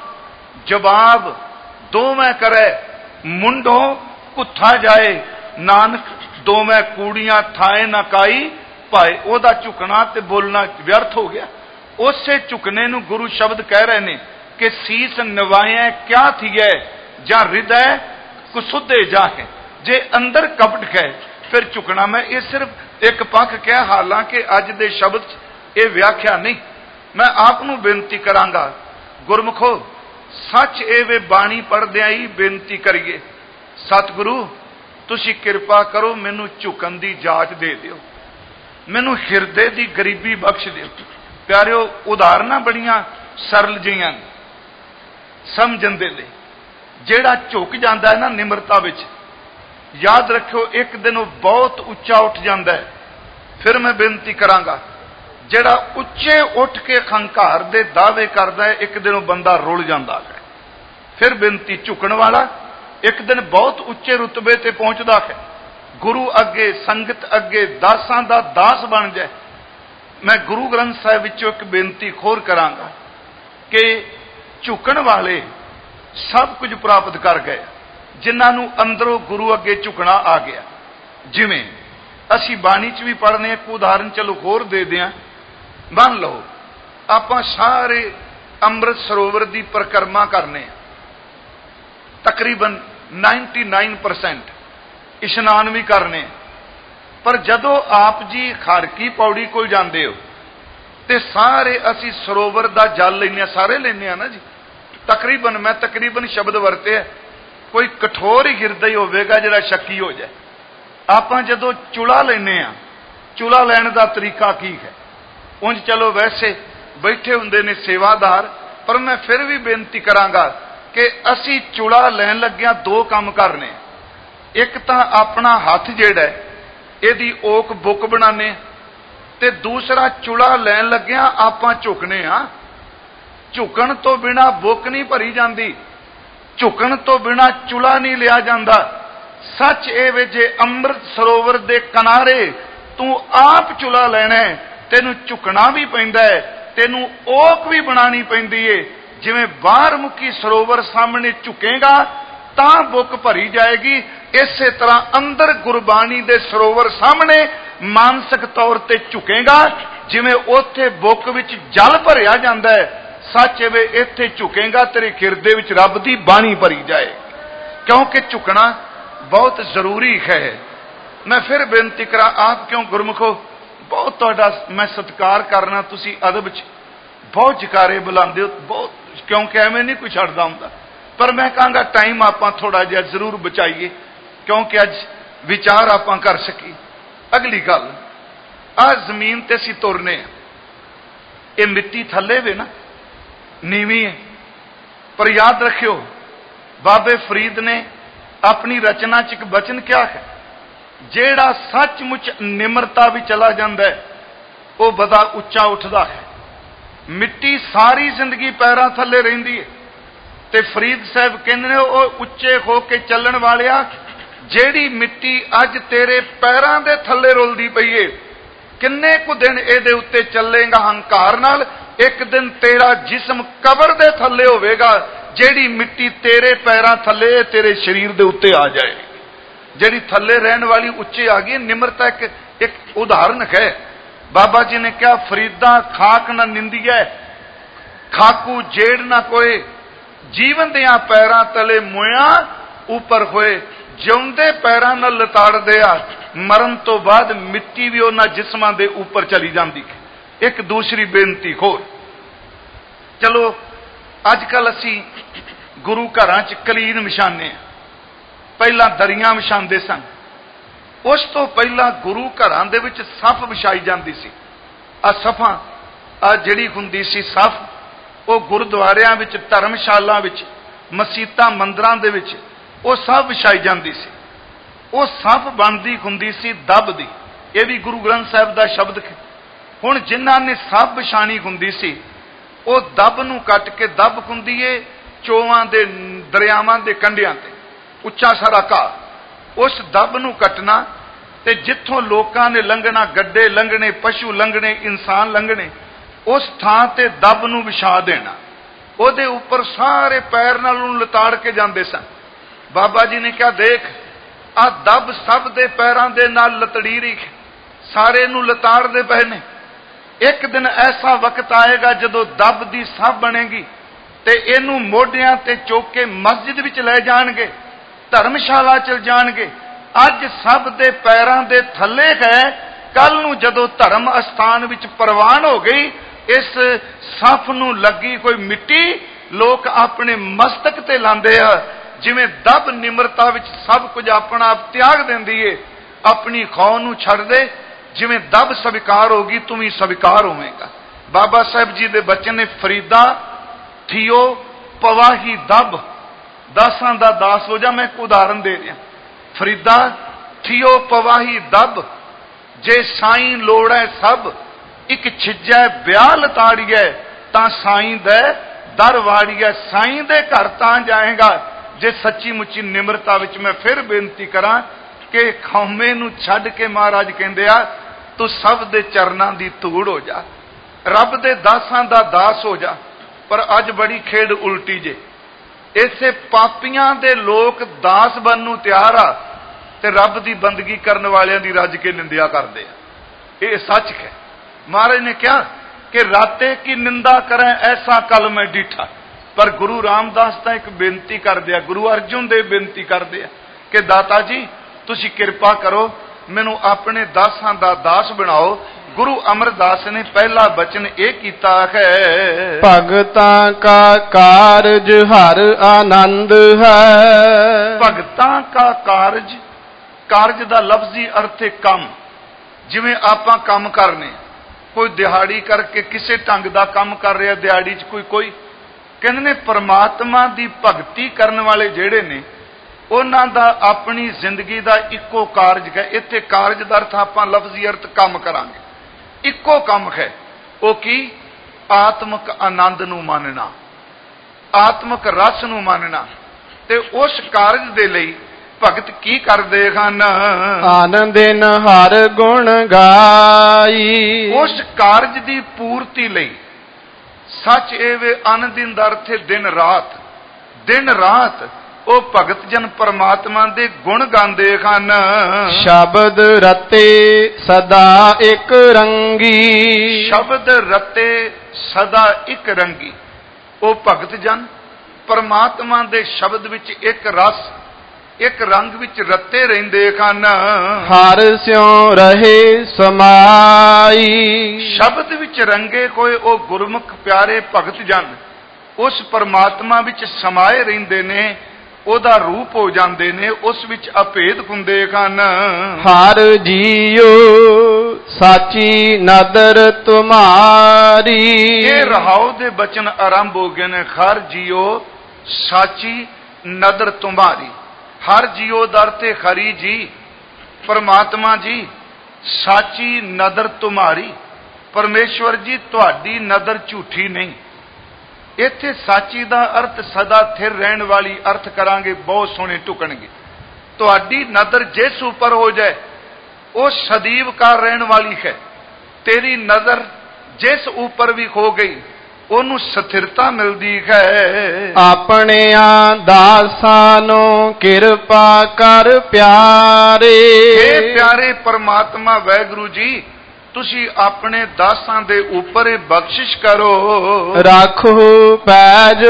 जवाब दो मैं करे, मुंडो कुत्था जाए, नानक दो मैं कूड़ियां थाए ना काई पाए। ओदा झुकना ते बोलना व्यर्थ हो गया। उसे झुकने नूं गुरु शब्द कह रहे ने कि सीस नवाया क्या थी है जां हृदय कुसुदे जाए। जे अंदर कपट है फिर झुकना। मैं ये सिर्फ एक पक्ष कह, हालांकि अज दे शब्द ये व्याख्या नहीं। मैं आप नूं बेनती करांगा, गुरमुखो सच ए वे बाणी पढ़दिया ही बेनती करिए, सतगुरु तुसी कृपा करो, मैनू झुकन की जाच दे दिओ, मैनू हिरदे की गरीबी बख्श दिओ। प्यारिओ उदाहरणा बड़ियां सरल जिहियां समझण दे लई। जेड़ा झुक जाता है ना निमरता विच, याद रखियो एक दिन वो बहुत उच्चा उठ जाता है। फिर मैं बेनती करांगा, जेड़ा उच्चे उठ के हंकार दे दावे करता है, एक दिन वो बंदा रुल जाता है। फिर बेनती, झुकण वाला एक दिन बहुत उच्चे रुतबे ते पहुंचता है, गुरु अगे संगत अगे दासां दा दास बन जाए। मैं गुरु ग्रंथ साहिब विचों एक बेनती खोर करांगा कि झुकण वाले सब कुछ प्राप्त कर गए, जिन्होंने अंदरों गुरु अगे झुकना आ गया। जिवें असी बाणी च भी पढ़ने, एक उदाहरण चलो होर दे दियां। मान लो आपां सारे अमृत सरोवर की परिक्रमा करने, तकरीबन निन्यानवे परसेंट इशनान भी करने, पर जदों आप जी खारकी पौड़ी कोल जांदे हो ते सारे असी सरोवर का जल लेने, सारे लेने ना जी तकरीबन। मैं तकरीबन शब्द वरते, कोई कठोर ही हिरदई होवेगा जिहड़ा शक्की हो जाए। आपां जदों चुला लेने आ, चुला लैण दा तरीका की है? उंज चलो वैसे बैठे हुंदे ने सेवादार, पर मैं फिर भी बेनती करांगा कि असी चुला लैन लग्गियां दो काम करने। एक तां अपना हथ जिहड़ा इहदी ओक बुक बनाने, ते दूसरा चुला लैन लग्गियां आपां झुकने आ। झुकण तो बिना बुक नहीं भरी जाती, झुकण तो बिना चुला नहीं लिया जाता। सच ए वे जे अमृत सरोवर दे किनारे तू आप चुला लेना है, तेनू झुकना भी पैंदा है, तेनू ओक भी बनानी पैंदी है। जिवें बाहर मुखी सरोवर सामने झुकेगा तां बुक भरी जाएगी, इसे तरह अंदर गुरबाणी दे सरोवर सामने मानसिक तौर ते झुकेगा, जिवें ओथे बुक विच जल भरिया जांदा है। सच वे इत्थे झुकेगा, तेरे हिरदे विच रब दी बाणी भरी जाए, क्योंकि झुकना बहुत जरूरी है। मैं फिर बेनती करा, आप क्यों गुरमुखो बहुत तुहाडा मैं सत्कार करना, तुसी अदब च बहुत जकारे बुलांदे हो, बहुत, क्योंकि एवें नहीं कोई छड्डदा हुंदा। पर मैं कहंगा टाइम आपां थोड़ा जिहा जरूर बचाइए, क्योंकि अज विचार आपां कर सकी। अगली गल, आ जमीन ते असीं तुरने, ये मिट्टी थल्ले वे ना, नीवी है, पर याद रखियो बाबे फरीद ने अपनी रचना च एक बचन क्या है, जेड़ा सचमुच निमरता भी चला जाता है वह बड़ा उच्चा उठता है। मिट्टी सारी जिंदगी पैरों थले रहिंदी है, ते फरीद साहब कहंदे ओ उच्चे हो के चलण वालिया, जेड़ी मिट्टी अज तेरे पैरों दे थले रुलदी पई है, किन्ने कु दिन इहदे उत्ते चलेगा हंकार नाल, एक दिन तेरा जिस्म कबर दे थले होवेगा, जेड़ी मिट्टी तेरे पैरों थले तेरे शरीर दे उत्ते आ जाए। जेड़ी थले रहन वाली उच्चे आ गई। निमरता एक, एक उदाहरण है। बाबा जी ने क्या, फरीदा खाक न निंदिया, खाकू जेड़ ना कोई, जीवन दिया पैरों तले मोया ऊपर होए, जिउंदे पैरों नाल लताड़ दिया, मरण तो बाद मिट्टी भी उन्हां जिस्मां दे ऊपर चली जाती है। एक दूसरी बेनती होर, चलो अजकल असी गुरु घरां च कलीन विछाने, पहला दरियां विछांदे सन, उस तो पहला गुरु घरां दे विच सफ विछाई जाती सी। आ सफां आ जिहड़ी हुंदी सी सफ, वो गुरुद्वारियां विच, धर्मशाला विच, मसीतां मंदिरां दे विच वो सब विछाई जाती सी। वो सफ बनदी हुंदी सी दब दी, ये भी गुरु ग्रंथ साहिब दा शब्द है। हुण जिन्हां ने सफ विछाणी हुंदी सी, वो दब नूं कट के, दब हुंदी है चोवां दे दरियावां दे कंढियां ते उच्चा सारा घाह, उस दब नूं कटना ते जिथों लोकां ने लंघना, गड्डे लंघने, पशु लंघने, इंसान लंघने, उस थां ते दब नूं विछा देना, उहदे उपर सारे पैर नाल उहनूं लताड़ के जांदे सन। बाबा जी ने क्या, देख आ दब सब दे पैरां दे नाल लतड़ी रही, सारे नूं लताड़ दे पए ने। एक दिन ऐसा वक्त आएगा जदों दब दी सब बनेगी ते इनू मोढियां ते चुक के मस्जिद विच लै जाणगे, धर्मशाला चल जाणगे। अज सब दे पैरां दे थल्ले है, कल नूं जदों धर्म अस्थान विच प्रवान हो गई, इस सफ नूं लगी कोई मिट्टी ਲੋਕ ਆਪਣੇ ਮਸਤਕ ਤੇ ਲਾਉਂਦੇ ਆ, ਜਿਵੇਂ ਦਬ ਨਿਮਰਤਾ ਵਿੱਚ ਸਭ ਕੁਝ ਆਪਣਾ ਆਪ ਤਿਆਗ ਦਿੰਦੀ ਏ, ਆਪਣੀ ਖੌ ਨੂੰ ਛੱਡ ਦੇ, ਜਿਵੇਂ ਦਬ ਸਵੀਕਾਰ ਹੋਗੀ ਤੂੰ ਵੀ ਸਵੀਕਾਰ ਹੋਵੇਂਗਾ। ਬਾਬਾ ਸਾਹਿਬ ਜੀ ਦੇ ਬਚਨ ਨੇ, ਫਰੀਦਾ ਥੀਓ ਪਵਾਹੀ ਦਬ, ਦਾਸਾਂ ਦਾ ਦਾਸ ਹੋ ਜਾ। ਮੈਂ ਇੱਕ ਉਦਾਹਰਨ ਦੇ ਰਿਹਾ, ਫਰੀਦਾ ਥੀਓ ਪਵਾਹੀ ਦਬ, ਜੇ ਸਾਈਂ ਲੋੜੈ ਸਭ, ਇੱਕ ਛਿਜੈ ਵਿਆਹ ਲਤਾੜੀਐ, ਤਾਂ ਸਾਈਂ ਦੇ ਦਰ ਵਾੜੀਐ। ਸਾਈਂ ਦੇ ਘਰ ਤਾਂ ਜਾਏਗਾ ਜੇ ਸੱਚੀ ਮੁੱਚੀ ਨਿਮਰਤਾ ਵਿੱਚ। ਮੈਂ ਫਿਰ ਬੇਨਤੀ ਕਰਾਂ ਕਿ ਖੌਮੇ ਨੂੰ ਛੱਡ ਕੇ ਮਹਾਰਾਜ ਕਹਿੰਦੇ ਆ ਤੂੰ ਸਭ ਦੇ ਚਰਨਾਂ ਦੀ ਧੂੜ ਹੋ ਜਾ, ਰੱਬ ਦੇ ਦਾਸਾਂ ਦਾ ਦਾਸ ਹੋ ਜਾ। ਪਰ ਅੱਜ ਬੜੀ ਖੇਡ ਉਲਟੀ ਜੇ, ਇਸੇ ਪਾਪੀਆਂ ਦੇ ਲੋਕ ਦਾਸ ਬਣਨ ਨੂੰ ਤਿਆਰ ਆ ਤੇ ਰੱਬ ਦੀ ਬੰਦਗੀ ਕਰਨ ਵਾਲਿਆਂ ਦੀ ਰੱਜ ਕੇ ਨਿੰਦਿਆ ਕਰਦੇ ਆ। ਇਹ ਸੱਚ ਹੈ। ਮਹਾਰਾਜ ਨੇ ਕਿਹਾ ਕਿ ਰਾਤੇ ਕੀ ਨਿੰਦਾ ਕਰੇ ਐਸਾ ਕਲ ਮੈਂ ਡੀਠਾ। ਪਰ ਗੁਰੂ ਰਾਮਦਾਸ ਤਾਂ ਇੱਕ ਬੇਨਤੀ ਕਰਦੇ ਆ, ਗੁਰੂ ਅਰਜਨ ਦੇਵ ਬੇਨਤੀ ਕਰਦੇ ਆ ਕਿ ਦਾਤਾ ਜੀ ਤੁਸੀਂ ਕਿਰਪਾ ਕਰੋ, ਮੈਨੂੰ ਆਪਣੇ ਦਾਸਾਂ ਦਾ ਦਾਸ ਬਣਾਓ। ਗੁਰੂ ਅਮਰਦਾਸ ਨੇ ਪਹਿਲਾ ਬਚਨ ਇਹ ਕੀਤਾ ਹੈ, ਭਗਤਾਂ ਕਾ ਕਾਰਜ ਹਰ ਆਨੰਦ ਹੈ। ਭਗਤਾਂ ਕਾ ਕਾਰਜ, ਕਾਰਜ ਦਾ ਲਫ਼ਜ਼ੀ ਅਰਥ ਹੈ ਕੰਮ। ਜਿਵੇਂ ਆਪਾਂ ਕੰਮ ਕਰਨੇ, ਕੋਈ ਦਿਹਾੜੀ ਕਰਕੇ ਕਿਸੇ ਢੰਗ ਦਾ ਕੰਮ ਕਰ ਰਿਹਾ, ਦਿਹਾੜੀ 'ਚ ਕੋਈ ਕੋਈ ਕਹਿੰਦੇ ਨੇ ਪਰਮਾਤਮਾ ਦੀ ਭਗਤੀ ਕਰਨ ਵਾਲੇ ਜਿਹੜੇ ਨੇ ਉਹਨਾਂ ਦਾ ਆਪਣੀ ਜ਼ਿੰਦਗੀ ਦਾ ਇੱਕੋ ਕਾਰਜ ਹੈ। ਇੱਥੇ ਕਾਰਜ ਦਾ ਅਰਥ ਆਪਾਂ ਲਫ਼ਜ਼ੀ ਅਰਥ ਕੰਮ ਕਰਾਂਗੇ, ਇੱਕੋ ਕੰਮ ਹੈ। ਉਹ ਕੀ? ਆਤਮਿਕ ਆਨੰਦ ਨੂੰ ਮੰਨਣਾ, ਆਤਮਿਕ ਰਸ ਨੂੰ ਮੰਨਣਾ। ਤੇ ਉਸ ਕਾਰਜ ਦੇ ਲਈ ਭਗਤ ਕੀ ਕਰਦੇ ਹਨ? ਆਨੰਦਿਨ ਹਰ ਗੁਣ ਗਾਈ। ਉਸ ਕਾਰਜ ਦੀ ਪੂਰਤੀ ਲਈ ਸੱਚ ਇਹ ਵੇ, ਆਨੰਦਿਨ ਦਾ ਅਰਥ ਹੈ ਦਿਨ ਰਾਤ। ਦਿਨ ਰਾਤ ਉਹ ਭਗਤ ਜਨ ਪਰਮਾਤਮਾ ਦੇ ਗੁਣ ਗਾਉਂਦੇ ਹਨ। ਸ਼ਬਦ ਰਤੇ ਸਦਾ ਇੱਕ ਰੰਗੀ। ਸ਼ਬਦ ਰਤੇ ਸਦਾ ਇੱਕ ਰੰਗੀ। ਉਹ ਭਗਤ ਜਨ ਪਰਮਾਤਮਾ ਦੇ ਸ਼ਬਦ ਵਿੱਚ ਇੱਕ ਰਸ, ਇੱਕ ਰੰਗ ਵਿੱਚ ਰਤੇ ਰਹਿੰਦੇ ਹਨ। ਹਰ ਸਿਉ ਰਹੇ ਸਮਾਈ। ਸ਼ਬਦ ਵਿੱਚ ਰੰਗੇ ਹੋਏ ਉਹ ਗੁਰਮੁਖ ਪਿਆਰੇ ਭਗਤ ਜਨ ਉਸ ਪਰਮਾਤਮਾ ਵਿੱਚ ਸਮਾਏ ਰਹਿੰਦੇ ਨੇ, ਉਹਦਾ ਰੂਪ ਹੋ ਜਾਂਦੇ ਨੇ, ਉਸ ਵਿੱਚ ਅਭੇਦ ਹੁੰਦੇ ਹਨ। ਹਰ ਜੀਓ ਸਾਚੀ ਨਦਰ ਤੁਮਾਰੀ। ਇਹ ਰਹਾਉ ਦੇ ਬਚਨ ਆਰੰਭ ਹੋ ਗਏ ਨੇ। ਹਰ ਜੀਓ ਸਾਚੀ ਨਦਰ ਤੁਮਾਰੀ। ਹਰ ਜੀਓ ਦਾ ਅਰਥ ਹੈ ਹਰੀ ਜੀ, ਪਰਮਾਤਮਾ ਜੀ। ਸਾਚੀ ਨਦਰ ਤੁਮਾਰੀ, ਪਰਮੇਸ਼ਵਰ ਜੀ ਤੁਹਾਡੀ ਨਜ਼ਰ ਝੂਠੀ ਨਹੀਂ। ਇੱਥੇ ਸਾਚੀ ਦਾ ਅਰਥ ਸਦਾ ਥਿਰ ਰਹਿਣ ਵਾਲੀ ਅਰਥ ਕਰਾਂਗੇ, ਬਹੁਤ ਸੋਹਣੇ ਟੁਕਣਗੇ। ਤੁਹਾਡੀ ਨਜ਼ਰ ਜਿਸ ਉੱਪਰ ਹੋ ਜਾਏ ਉਹ ਸਦੀਵ ਕਾਲ ਰਹਿਣ ਵਾਲੀ ਹੈ। ਤੇਰੀ ਨਜ਼ਰ ਜਿਸ ਉੱਪਰ ਵੀ ਹੋ ਗਈ ਉਹਨੂੰ ਸਥਿਰਤਾ ਮਿਲਦੀ ਹੈ। ਆਪਣਿਆਂ ਦਾਸਾਂ ਨੂੰ ਕਿਰਪਾ ਕਰ ਪਿਆਰੇ। ਇਹ ਪਿਆਰੇ ਪਰਮਾਤਮਾ ਵਾਹਿਗੁਰੂ ਜੀ, ਤੁਸੀਂ ਆਪਣੇ ਦਾਸਾਂ ਦੇ ਉੱਪਰ ਇਹ ਬਖਸ਼ਿਸ਼ ਕਰੋ। ਰੱਖੋ ਪੈਜ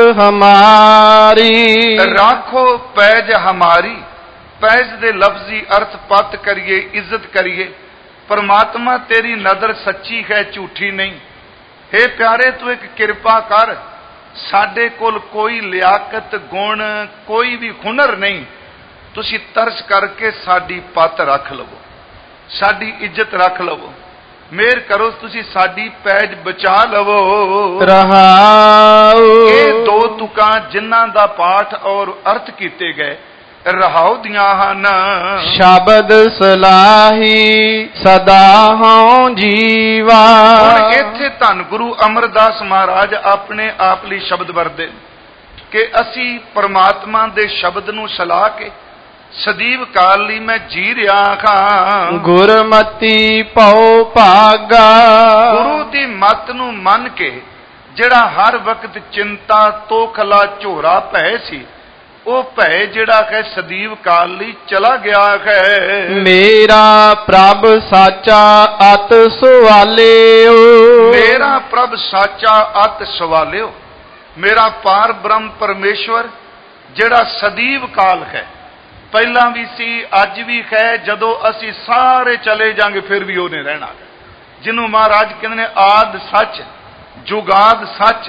ਹਮਾਰੀ। ਰੱਖੋ ਪੈਜ ਹਮਾਰੀ। ਪੈਜ ਦੇ ਲਫ਼ਜ਼ੀ ਅਰਥ ਪਤ ਕਰੀਏ, ਇੱਜ਼ਤ ਕਰੀਏ। ਪਰਮਾਤਮਾ ਤੇਰੀ ਨਜ਼ਰ ਸੱਚੀ ਹੈ, ਝੂਠੀ ਨਹੀਂ। हे ਪਿਆਰੇ ਤੂੰ ਇੱਕ ਕਿਰਪਾ ਕਰ, ਸਾਡੇ ਕੋਲ ਕੋਈ ਲਿਆਕਤ ਗੁਣ, ਕੋਈ ਵੀ ਹੁਨਰ ਨਹੀਂ। ਤੁਸੀਂ ਤਰਸ ਕਰਕੇ ਸਾਡੀ ਪਤ ਰੱਖ ਲਵੋ, ਸਾਡੀ ਇੱਜ਼ਤ ਰੱਖ ਲਵੋ। ਮੇਰ ਕਰੋ ਤੁਸੀਂ ਸਾਡੀ ਪੈਜ ਬਚਾ ਲਵੋ। ਰਹਾਉ। ਇਹ ਦੋ ਤੁਕਾਂ ਜਿਨ੍ਹਾਂ ਦਾ ਪਾਠ ਔਰ ਅਰਥ ਕੀਤੇ ਗਏ ਰਹਾਉ ਦੀਆਂ ਹਨ। ਸ਼ਬਦ ਸਲਾਹੀ ਸਦਾ ਹਉ ਜੀਵਾ। ਹੁਣ ਇੱਥੇ ਧੰਨ ਗੁਰੂ ਅਮਰਦਾਸ ਮਹਾਰਾਜ ਆਪਣੇ ਆਪ ਲਈ ਸ਼ਬਦ ਵਰਤੇ ਕਿ ਅਸੀਂ ਪਰਮਾਤਮਾ ਦੇ ਸ਼ਬਦ ਨੂੰ ਸਲਾਹ ਕੇ ਸਦੀਵ ਕਾਲ ਲਈ ਮੈਂ ਜੀ ਰਿਹਾ ਹਾਂ। ਗੁਰਮਤੀ ਪਉ ਭਾਗਾ। ਗੁਰੂ ਦੀ ਮੱਤ ਨੂੰ ਮੰਨ ਕੇ ਜਿਹੜਾ ਹਰ ਵਕਤ ਚਿੰਤਾ ਤੋਖਲਾ ਝੋਰਾ ਭੈ ਸੀ, ਉਹ ਭੈ ਜਿਹੜਾ ਹੈ ਸਦੀਵ ਕਾਲ ਲਈ ਚਲਾ ਗਿਆ ਹੈ। ਮੇਰਾ ਪ੍ਰਭ ਸਾਚਾ ਅਤ ਸਵਾਲਿਓ। ਮੇਰਾ ਪ੍ਰਭ ਸਾਚਾ ਅਤ ਸਵਾਲਿਓ। ਮੇਰਾ ਪਾਰ ਬ੍ਰਹਮ ਪਰਮੇਸ਼ਵਰ ਜਿਹੜਾ ਸਦੀਵ ਕਾਲ ਹੈ, ਪਹਿਲਾਂ ਵੀ ਸੀ, ਅੱਜ ਵੀ ਹੈ, ਜਦੋਂ ਅਸੀਂ ਸਾਰੇ ਚਲੇ ਜਾਾਂਗੇ ਫਿਰ ਵੀ ਉਹਨੇ ਰਹਿਣਾ। ਜਿਹਨੂੰ ਮਹਾਰਾਜ ਕਹਿੰਦੇ ਨੇ ਆਦ ਸੱਚ, ਜੁਗਾਦ ਸੱਚ,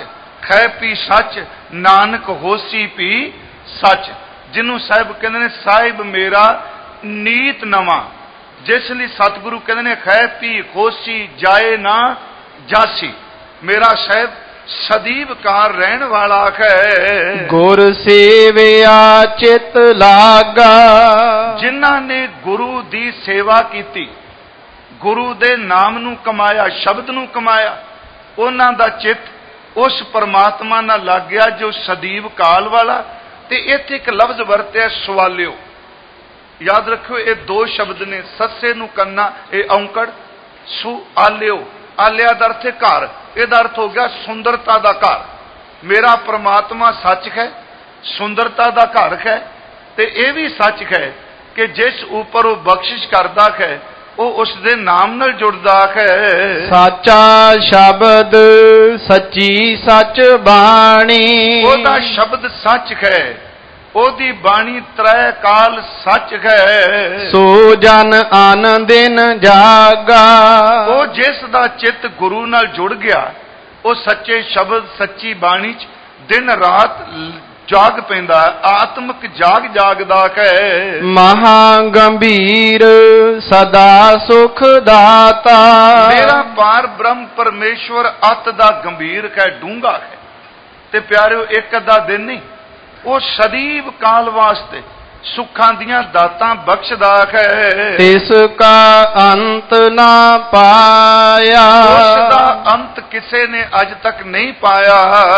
ਖੈ ਪੀ ਸੱਚ, ਨਾਨਕ ਹੋਸੀ ਪੀ ਸੱਚ। ਜਿਹਨੂੰ ਸਾਹਿਬ ਕਹਿੰਦੇ ਨੇ ਸਾਹਿਬ ਮੇਰਾ ਨੀਤ ਨਵਾਂ, ਜਿਸ ਲਈ ਸਤਿਗੁਰੂ ਕਹਿੰਦੇ ਨੇ ਖੈ ਪੀ ਹੋਸੀ ਜਾਏ ਨਾ ਜਾਸੀ। ਮੇਰਾ ਸਾਹਿਬ ਸਦੀਵ ਕਾਰ ਰਹਿਣ ਵਾਲਾ ਹੈ। ਗੁਰ ਸੇਵਿਆ ਚਿਤ ਲਾਗਾ, ਜਿਨ੍ਹਾਂ ਨੇ ਗੁਰੂ ਦੀ ਸੇਵਾ ਕੀਤੀ, ਗੁਰੂ ਦੇ ਨਾਮ ਨੂੰ ਕਮਾਇਆ, ਸ਼ਬਦ ਨੂੰ ਕਮਾਇਆ, ਉਹਨਾਂ ਦਾ ਚਿੱਤ ਉਸ ਪਰਮਾਤਮਾ ਨਾਲ ਲੱਗ ਗਿਆ ਜੋ ਸਦੀਵ ਕਾਲ ਵਾਲਾ। ਤੇ ਇੱਥੇ ਇੱਕ ਲਫ਼ਜ਼ ਵਰਤਿਆ ਸਵਾਲਿਓ, ਯਾਦ ਰੱਖਿਓ ਇਹ ਦੋ ਸ਼ਬਦ ਨੇ, ਸੱਸੇ ਨੂੰ ਕੰਨਾ, ਇਹ ਔਂਕੜ, ਸੁ ਆਲਿਓ, ਆਲਿਆ ਦਾ ਅਰਥ ਹੈ ਘਰ, ਇਹਦਾ ਅਰਥ ਹੋ ਗਿਆ ਸੁੰਦਰਤਾ ਦਾ ਘਰ। ਮੇਰਾ ਪ੍ਰਮਾਤਮਾ ਸੱਚ ਹੈ, ਸੁੰਦਰਤਾ ਦਾ ਘਰ ਹੈ। ਤੇ ਇਹ ਵੀ ਸੱਚ ਹੈ ਕਿ ਜਿਸ ਉੱਪਰ ਉਹ ਬਖਸ਼ਿਸ਼ ਕਰਦਾ ਹੈ ਉਹ ਉਸ ਦੇ ਨਾਮ ਨਾਲ ਜੁੜਦਾ ਹੈ। ਸਾਚਾ ਸ਼ਬਦ ਸੱਚੀ ਸੱਚ ਬਾਣੀ, ਉਹਦਾ ਸ਼ਬਦ ਸੱਚ ਹੈ, ਉਹਦੀ ਬਾਣੀ ਤ੍ਰੈ ਕਾਲ ਸੱਚ ਹੈ। ਸੋ ਜਨ ਆਨੰਦਿਨ ਜਾਗਾ, ਉਹ ਜਿਸ ਦਾ ਚਿੱਤ ਗੁਰੂ ਨਾਲ ਜੁੜ ਗਿਆ, ਉਹ ਸੱਚੇ ਸ਼ਬਦ ਸੱਚੀ ਬਾਣੀ ਚ ਦਿਨ ਰਾਤ ਜਾਗ ਪੈਂਦਾ, ਆਤਮਿਕ ਜਾਗ ਜਾਗਦਾ ਹੈ। ਮਹਾ ਗੰਭੀਰ ਸਦਾ ਸੁਖ ਦਾਤਾ, ਮੇਰਾ ਪਾਰ ਬ੍ਰਹਮ ਪਰਮੇਸ਼ਵਰ ਅਤ ਦਾ ਗੰਭੀਰ ਹੈ, ਡੂੰਘਾ ਹੈ। ਤੇ ਪਿਆਰਿਓ ਇੱਕ ਅੱਧਾ ਦਿਨ ਨਹੀਂ, ਉਹ ਸਦੀਵ ਕਾਲ ਵਾਸਤੇ ਸੁੱਖਾਂ ਦੀਆਂ ਦਾਤਾਂ ਬਖਸ਼ਦਾ ਹੈ। ਇਸ ਕਾ ਅੰਤ ਨਾ ਪਾਇਆ, ਉਸ ਦਾ ਅੰਤ ਕਿਸੇ ਨੇ ਅੱਜ ਤੱਕ ਨਹੀਂ ਪਾਇਆ।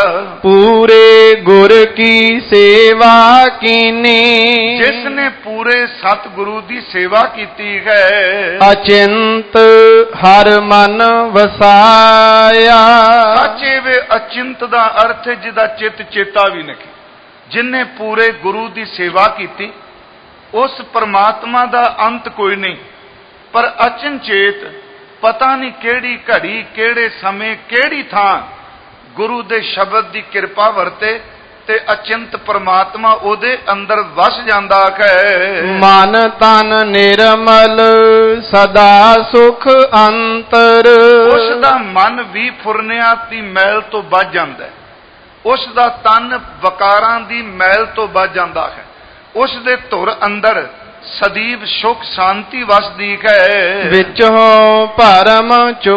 ਪੂਰੇ ਗੁਰ ਕੀ ਸੇਵਾ ਕੀਨੀ, ਜਿਸ ਨੇ ਪੂਰੇ ਸਤਿਗੁਰੂ ਦੀ ਸੇਵਾ ਕੀਤੀ ਹੈ। ਅਚਿੰਤ ਹਰ ਮਨ ਵਸਾਇਆ, ਸੱਚੇ ਵੇ ਅਚਿੰਤ ਦਾ ਅਰਥ ਹੈ ਜਿਹਦਾ ਚਿੱਤ ਚੇਤਾ ਵੀ ਨਹੀਂ। ਜਿਨਨੇ ਪੂਰੇ ਗੁਰੂ ਦੀ ਸੇਵਾ ਕੀਤੀ, ਉਸ ਪਰਮਾਤਮਾ ਦਾ ਅੰਤ ਕੋਈ ਨਹੀਂ, ਪਰ ਅਚਨਚੇਤ ਪਤਾ ਨਹੀਂ ਕਿਹੜੀ ਘੜੀ, ਕਿਹੜੇ ਸਮੇਂ, ਕਿਹੜੀ ਥਾਂ ਗੁਰੂ ਦੇ ਸ਼ਬਦ ਦੀ ਕਿਰਪਾ ਵਰਤੇ ਤੇ ਅਚਿੰਤ ਪਰਮਾਤਮਾ ਉਹਦੇ ਅੰਦਰ ਵਸ ਜਾਂਦਾ ਹੈ। ਮਨ ਤਨ ਨਿਰਮਲ ਸਦਾ ਸੁਖ ਅੰਤਰ, ਉਸ ਦਾ ਮਨ ਵੀ ਫੁਰਨਿਆਂ ਦੀ ਮੈਲ ਤੋਂ ਬਚ ਜਾਂਦਾ ਹੈ। ਉਸ ਦਾ ਤਨ ਵਕਾਰਾਂ ਦੀ ਮੈਲ ਤੋਂ ਬਚ ਜਾਂਦਾ ਹੈ। ਉਸ ਦੇ ਧੁਰ ਅੰਦਰ ਸਦੀਵ ਸੁਖ ਸ਼ਾਂਤੀ ਵਸਦੀ ਹੈ। ਵਿੱਚੋਂ ਭਰਮ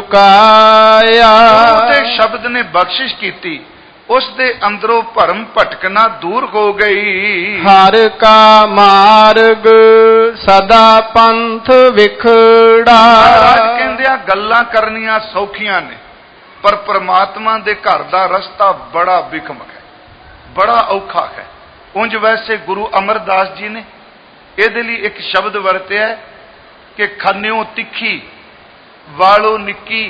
ਚੁਕਾਇਆ, ਉਹਦੇ ਸ਼ਬਦ ਨੇ ਬਖਸ਼ਿਸ਼ ਕੀਤੀ, ਉਸ ਦੇ ਅੰਦਰੋਂ ਭਰਮ ਭਟਕਣਾ ਦੂਰ ਹੋ ਗਈ। ਹਰ ਕਾ ਮਾਰਗ ਸਦਾ ਪੰਥ ਵਿਖੜਾ, ਮਹਾਰਾਜ ਕਹਿੰਦੇ ਆ ਗੱਲਾਂ ਕਰਨੀਆਂ ਸੌਖੀਆਂ ਨੇ, ਪਰ ਪਰਮਾਤਮਾ ਦੇ ਘਰ ਦਾ ਰਸਤਾ ਬੜਾ ਵਿਖਮ ਹੈ, ਬੜਾ ਔਖਾ ਹੈ। ਉਂਝ ਵੈਸੇ ਗੁਰੂ ਅਮਰਦਾਸ ਜੀ ਨੇ ਇਹਦੇ ਲਈ ਇੱਕ ਸ਼ਬਦ ਵਰਤਿਆ ਕਿ ਖੰਨਿਓ ਤਿੱਖੀ ਵਾਲੋ ਨਿੱਕੀ